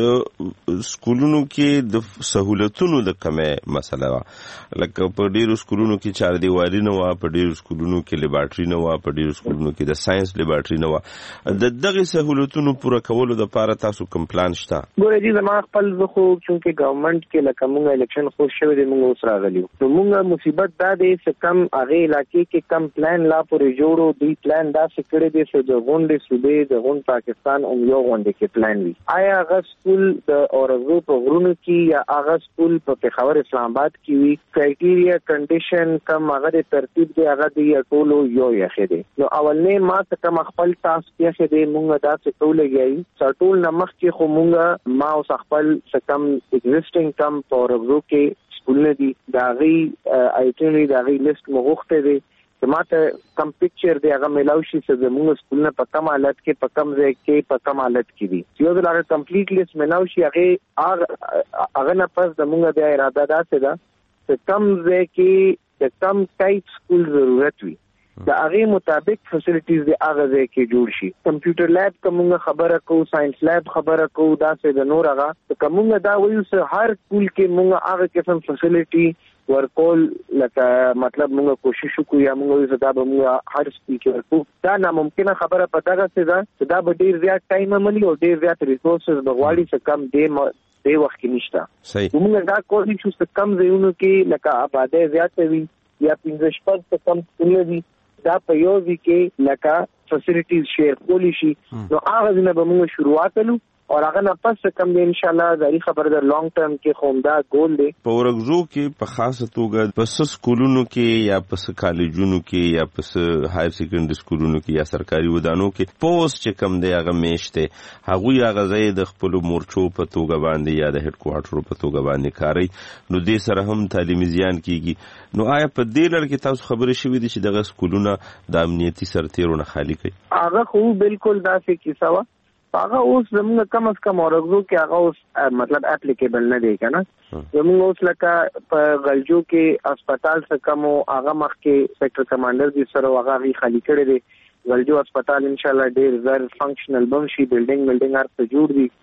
د سکولونو کې د سہولتونو د کمه مسله وا، لکه په ډیرو سکولونو کې چار دیوالي نه وا، په ډیرو سکولونو کې لیبارټري نه وا، په ډیرو سکولونو کې د ساينس لیبارټري نه وا. د دغه سہولتونو پوره کولو لپاره تاسو کوم پلان شته؟ ګورې دي زما خپل زخو چې ګورنمنت کې لکه موږ الیکشن خو شوی دی، موږ اوس راغلیو نو موږ مصیبت دا دی چې کم هغه علاقې کې کم پلان لا پورې جوړو دی، پلان دا څه کړی دی چې د غونډې صوبې د غون پاکستان او یو غونډې کې پلان وي. آیا هغه سکول د اورغزو په غرونو کې یا هغه سکول په پېښور اسلام آباد کې وي، کرایټیریا کنډیشن کم هغه ترتیب دی هغه دی ټولو یو یې دی. نو اولنې ما ته کم خپل تاسو کې دی مونږ دا څه ټول لګیای ټول نمخ کې خو مونږ ما او خپل کم ایگزیسټینګ کم په اورغزو کې سکول دی دا غي ایټنری دا غي لیست مغوخته دی زماته کم پکچر دی هغه ملاوي شي چې زموږ سکولونه په کم حالت کې په کم ځای کې په کم حالت کې دي یو ځل هغه کمپلیټ لیست ملاوي شي هغه هغه نه پس زموږ د اراده ده چې کم ځای کې د کم ټایپ سکول ضرورت وي د هغه مطابق فیسیلیټیز د هغه ځای کې جوړ شي. کمپیوټر لیب کومه خبره کو، ساينس لیب خبره کو، دا څه د نور هغه کومه دا وایو چې هر سکول کې موږ هغه قسم فیسیلیټي ورکول لکه مطلب موږ کوشش وکړو یا موږ زدا به موږ هر سکول کې ورکو. دا ناممکنه خبره پته ده چې دا به ډیر زیات ټایم عملی او ډیر زیات ریسورسز بغواړي چې کم دی د وخت کې نشته. موږ دا کولی شو چې کم ځایونو کې لکه آبادې زیات وي یا پنځه شپږ څخه کم سکول وي دا په یو ځای کې لکه فیسیلیټیز شیر کولی شي. نو هغه نه به موږ شروعات کړو او هغه نه پس کوم ان شاء الله د خبر د لانګ ټرم کې خومدا ګول دی. په ورغزو کې په خاصه توګه په سکولونو کې یا په کالجونو کې یا په هایر سیکنډري سکولونو کې یا سرکاري ودانو کې پوسټ چې کوم دی هغه میشته هغه هغه ځای د خپل مورچو په توګه باندې یا د هډ کوارټر په توګه باندې کاری نو دې سره هم تعلیمي زیان کیږي. نو آیا په دې لړ کې تاسو خبرې شوې دي چې دغه سکولونه د امنیتي سرتیرونو خالی کوي؟ هغه خو بالکل داسې کیسه وا هغه اوس زموږ کم از کم اورغزو کې هغه اوس مطلب اپلیکیبل نه دی کنه. زموږ اوس لکه په غلجو کې هسپتال څخه کوم هغه مخ کې سیکټر کمانډر دي سره هغه غي خالی کړی دی. غلجو هسپتال ان شاء الله ډیر زر فنکشنل بم شي بلډینګ بلډینګ ارته جوړ دي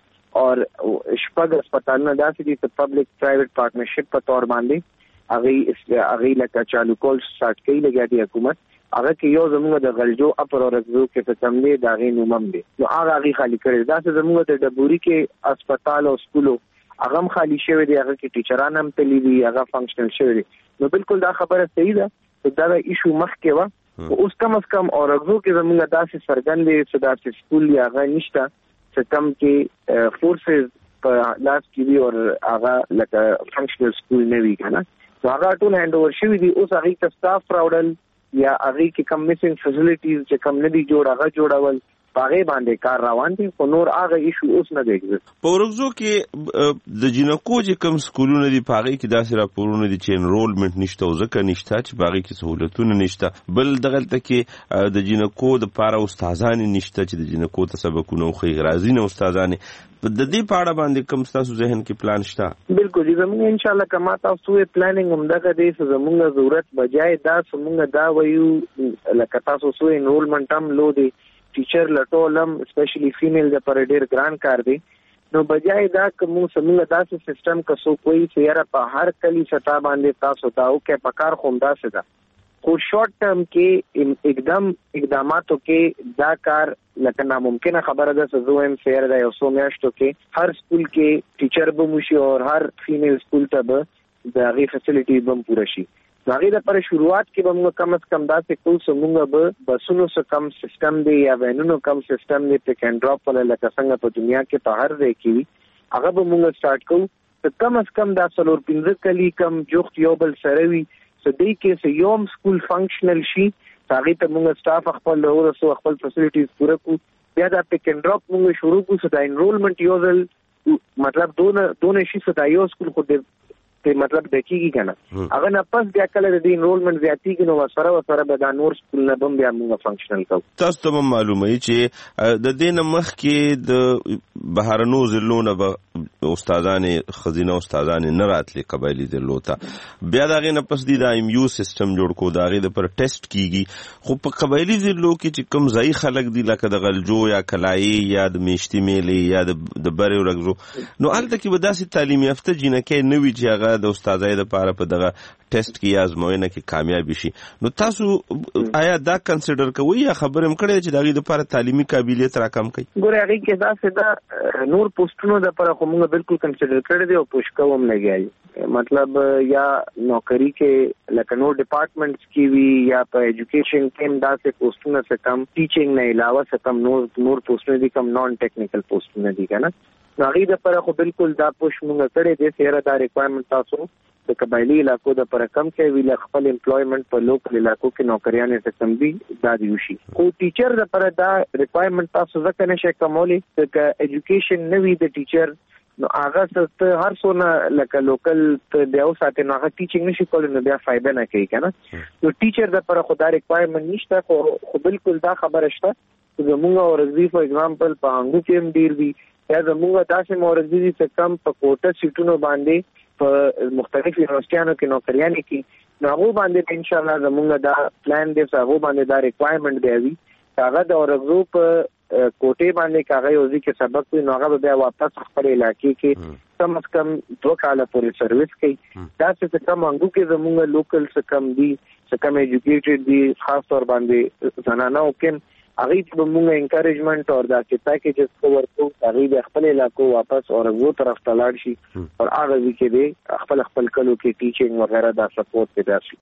او شپږ هسپتالونه داسې دي چې پبلک پرایویټ پارټنرشپ په تور باندې هغه هغه لکه چالو کول سٹارټ کوي لګیا دی حکومت. هغه کې یو زموږ د غلجو اپر اورغزو کې په کم دی دا غي نومم دی نو هغه غي خالی کړی دا چې زموږ د ډبوري کې هسپتال او سکولو هغه خالی شوی دی هغه کې ټیچران هم تللی دي هغه فنکشنل شوی دی. نو بالکل دا خبره صحیح ده چې دا د ایشو مخ کې و اوس کم از کم اورغزو کې زموږ داسې سرګند دی چې داسې سکول یا هغه نشته چې کم کې فورسز په لاس کې دی او هغه لکه فنکشنل سکول نه وی کنه. نو هغه ټول هاند اوور شوی دی اوس هغه ته سټاف راوړل یا هغه کې کم میسنګ فیسیلیټیز چې کم نه دي جوړ هغه جوړول پاغه باندې کار روان دي خو نور هغه ایشو اوس نه دی. په ورغزو کې د جنکو چې کم سکولونه دي پاغه کې داسې راپورونه دي چې انرولمنت نشته او ځکه نشته چې پاغه کې سہولتونه نشته. بل دغلته کې د جنکو د پاره استادان نشته چې د جنکو ته سبقونه خو غرازي نه استادان د دې پاړه باندې کوم تاسو ذهن کې پلان شته؟ بالکل زموږ ان شاء الله کما تاسو یې پلانینګ هم دغه دې زموږ ضرورت بجای دا زموږ دا ویو لکه تاسو سو انرولمنت هم لو دی ټیچر لټولم سپیشلی فیمیل د پر ډیر ګران کار دی. نو بجای دا کوم زموږ داسې سیستم کسو کوئی سیاره په هر کلی ستا باندې تاسو دا او کې پکار خومدا سدا خو شارټ ټرم کې एकदम اقداماتو کې دا کار لکه ناممکنه خبره ده چې زه هم سیر دا یو څو میاشتو کې هر سکول کې ټیچر به موشي او هر فیمیل سکول ته به د هغې فیسیلیټي به پوره شي. د هغې دپاره شروعات کې به موږ کم از کم داسې کوو چې موږ به بسونو څه کم سیسټم دی یا وینونو کم سیسټم دی پک اینډ ډراپ والا لکه څنګه په دنیا کې په هر ځای کې وي هغه به موږ سټارټ کوو چې کم از کم دا څلور پنځه کلي کم جوخت یو بل سره وي سو دې کې سه یوم سکول فنکشنل شي هغه ته موږ سټاف خپل له ورسو خپل فیسیلیټیز پوره کو بیا دا پک اینډ ډراپ موږ شروع کو سو دا انرولمنت یو ځل مطلب دونه دونه شي سو دا یو سکول خو دې ته مطلب دکېږي کنه هغه نه پس بیا کله د انرولمنت زیاتېږي نو سره سره به دا نور سکول نه بم بیا موږ فنکشنل کوو. تاسو ته معلومه چې د دې مخ کې د بهرنو ضلعونو به استادان خزینه استادان نه راتلي قبایلی ضلعو ته بیا دا غي نه پس دی د ایم یو سیستم جوړ کو دا غي د پر ټیسټ کیږي خو په قبایلی ضلعو کې چې کم ځای خلک دي لکه د غلجو یا کلای یا د میشتي میلې یا د بری ورغزو نو الته کې به داسې تعلیم یافته جنکې نوې چې هغه د استادای د پاره په دغه ټیسټ کې ازموینه کې کامیاب شي. نو تاسو آیا دا کنسیډر کوئ یا خبرم کړی چې دغه د پاره تعلیمي قابلیت راکم کوي؟ ګوره هغه کې دا څه نور پوسټونو د پاره کومه بالکل کنسیډر کړی دی او پوښ کوم نه گیای مطلب یا نوکری کې لکه نور ډپارټمنټس کې وی یا په ایجوکیشن کې دا څه پوسټونه څه کم ټیچینګ نه علاوه څه کم نور نور پوسټونه دي کم نان ټیکنیکل پوسټونه دي کنه. هغه د پر خو بالکل دا پوښ مونږ کړی دی سره دا ریکوایرمنټ تاسو د قبایلی علاقو د پر کم کې ویل خپل امپلویمنت په لوکل علاقو کې نوکریانه څه کم دي دا دی وشي خو ټیچر د پر دا ریکوایرمنٹ تاسو ځکه نشه کومولي چې ایجوکیشن نوی د ټیچر نو هغه څه هر څونه لکه لوکل ته دیو ساتي نو هغه ټیچینګ نشي کولای نو بیا فائدہ نه کوي کنه. نو ټیچر د پر خو دا ریکوایرمنٹ نشته خو بالکل دا خبره شته چې موږ ورزي فور ایگزامپل په هنګو کې هم ډیر دي یا زموږ داسې مورزي دي چې کم په کوټه سیټونو باندې په مختلف یونیورسيټانو کې نوکریانې کې نو هغه باندې ان شاء الله زموږ دا پلان دی چې هغه باندې دا ریکوایرمنٹ دی وي هغه د اورغزو په کوټه باندې هغه یو ځکه سبق وي نو هغه بیا واپس خپل علاقې کې کم از کم دوه کاله پورې سرویس کوي. دا چې کم انګو کې زموږ لوکل څه کم دي څه کم ایجوکیټډ دي خاص طور باندې زنانه او کم هغه ته موږ انکریجمنٹ اور دا چې پیکیجز کو ورکو هغه د خپل علاقو واپس اور وو طرف تلاړ شي اور هغه وی کې دی خپل خپل کلو کې ټیچینګ وغیرہ دا سپورټ پیدا شي.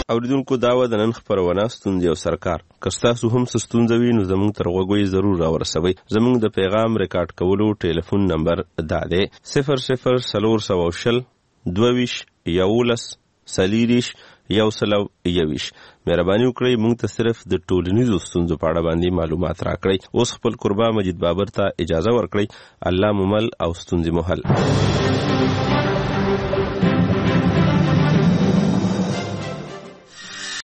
اوریدونکو دا و د نن خبرونه ستوندې او سرکار کستاسو هم ستونزوي نو زموږ تر غوږی ضرور راورسوي. زموږ د پیغام ریکارډ کولو ټلیفون نمبر دا دی صفر صفر څلور سوه شل دوه ویشت یولس څلېرویشت یو سل او یوویشت. مهرباني وکړئ موږ ته صرف د ټولنیزو ستونزو په اړه باندې معلومات راکړئ. اوس خپل قربا مجید بابر ته اجازه ورکړئ. الله مو مل او ستونزې مو حل.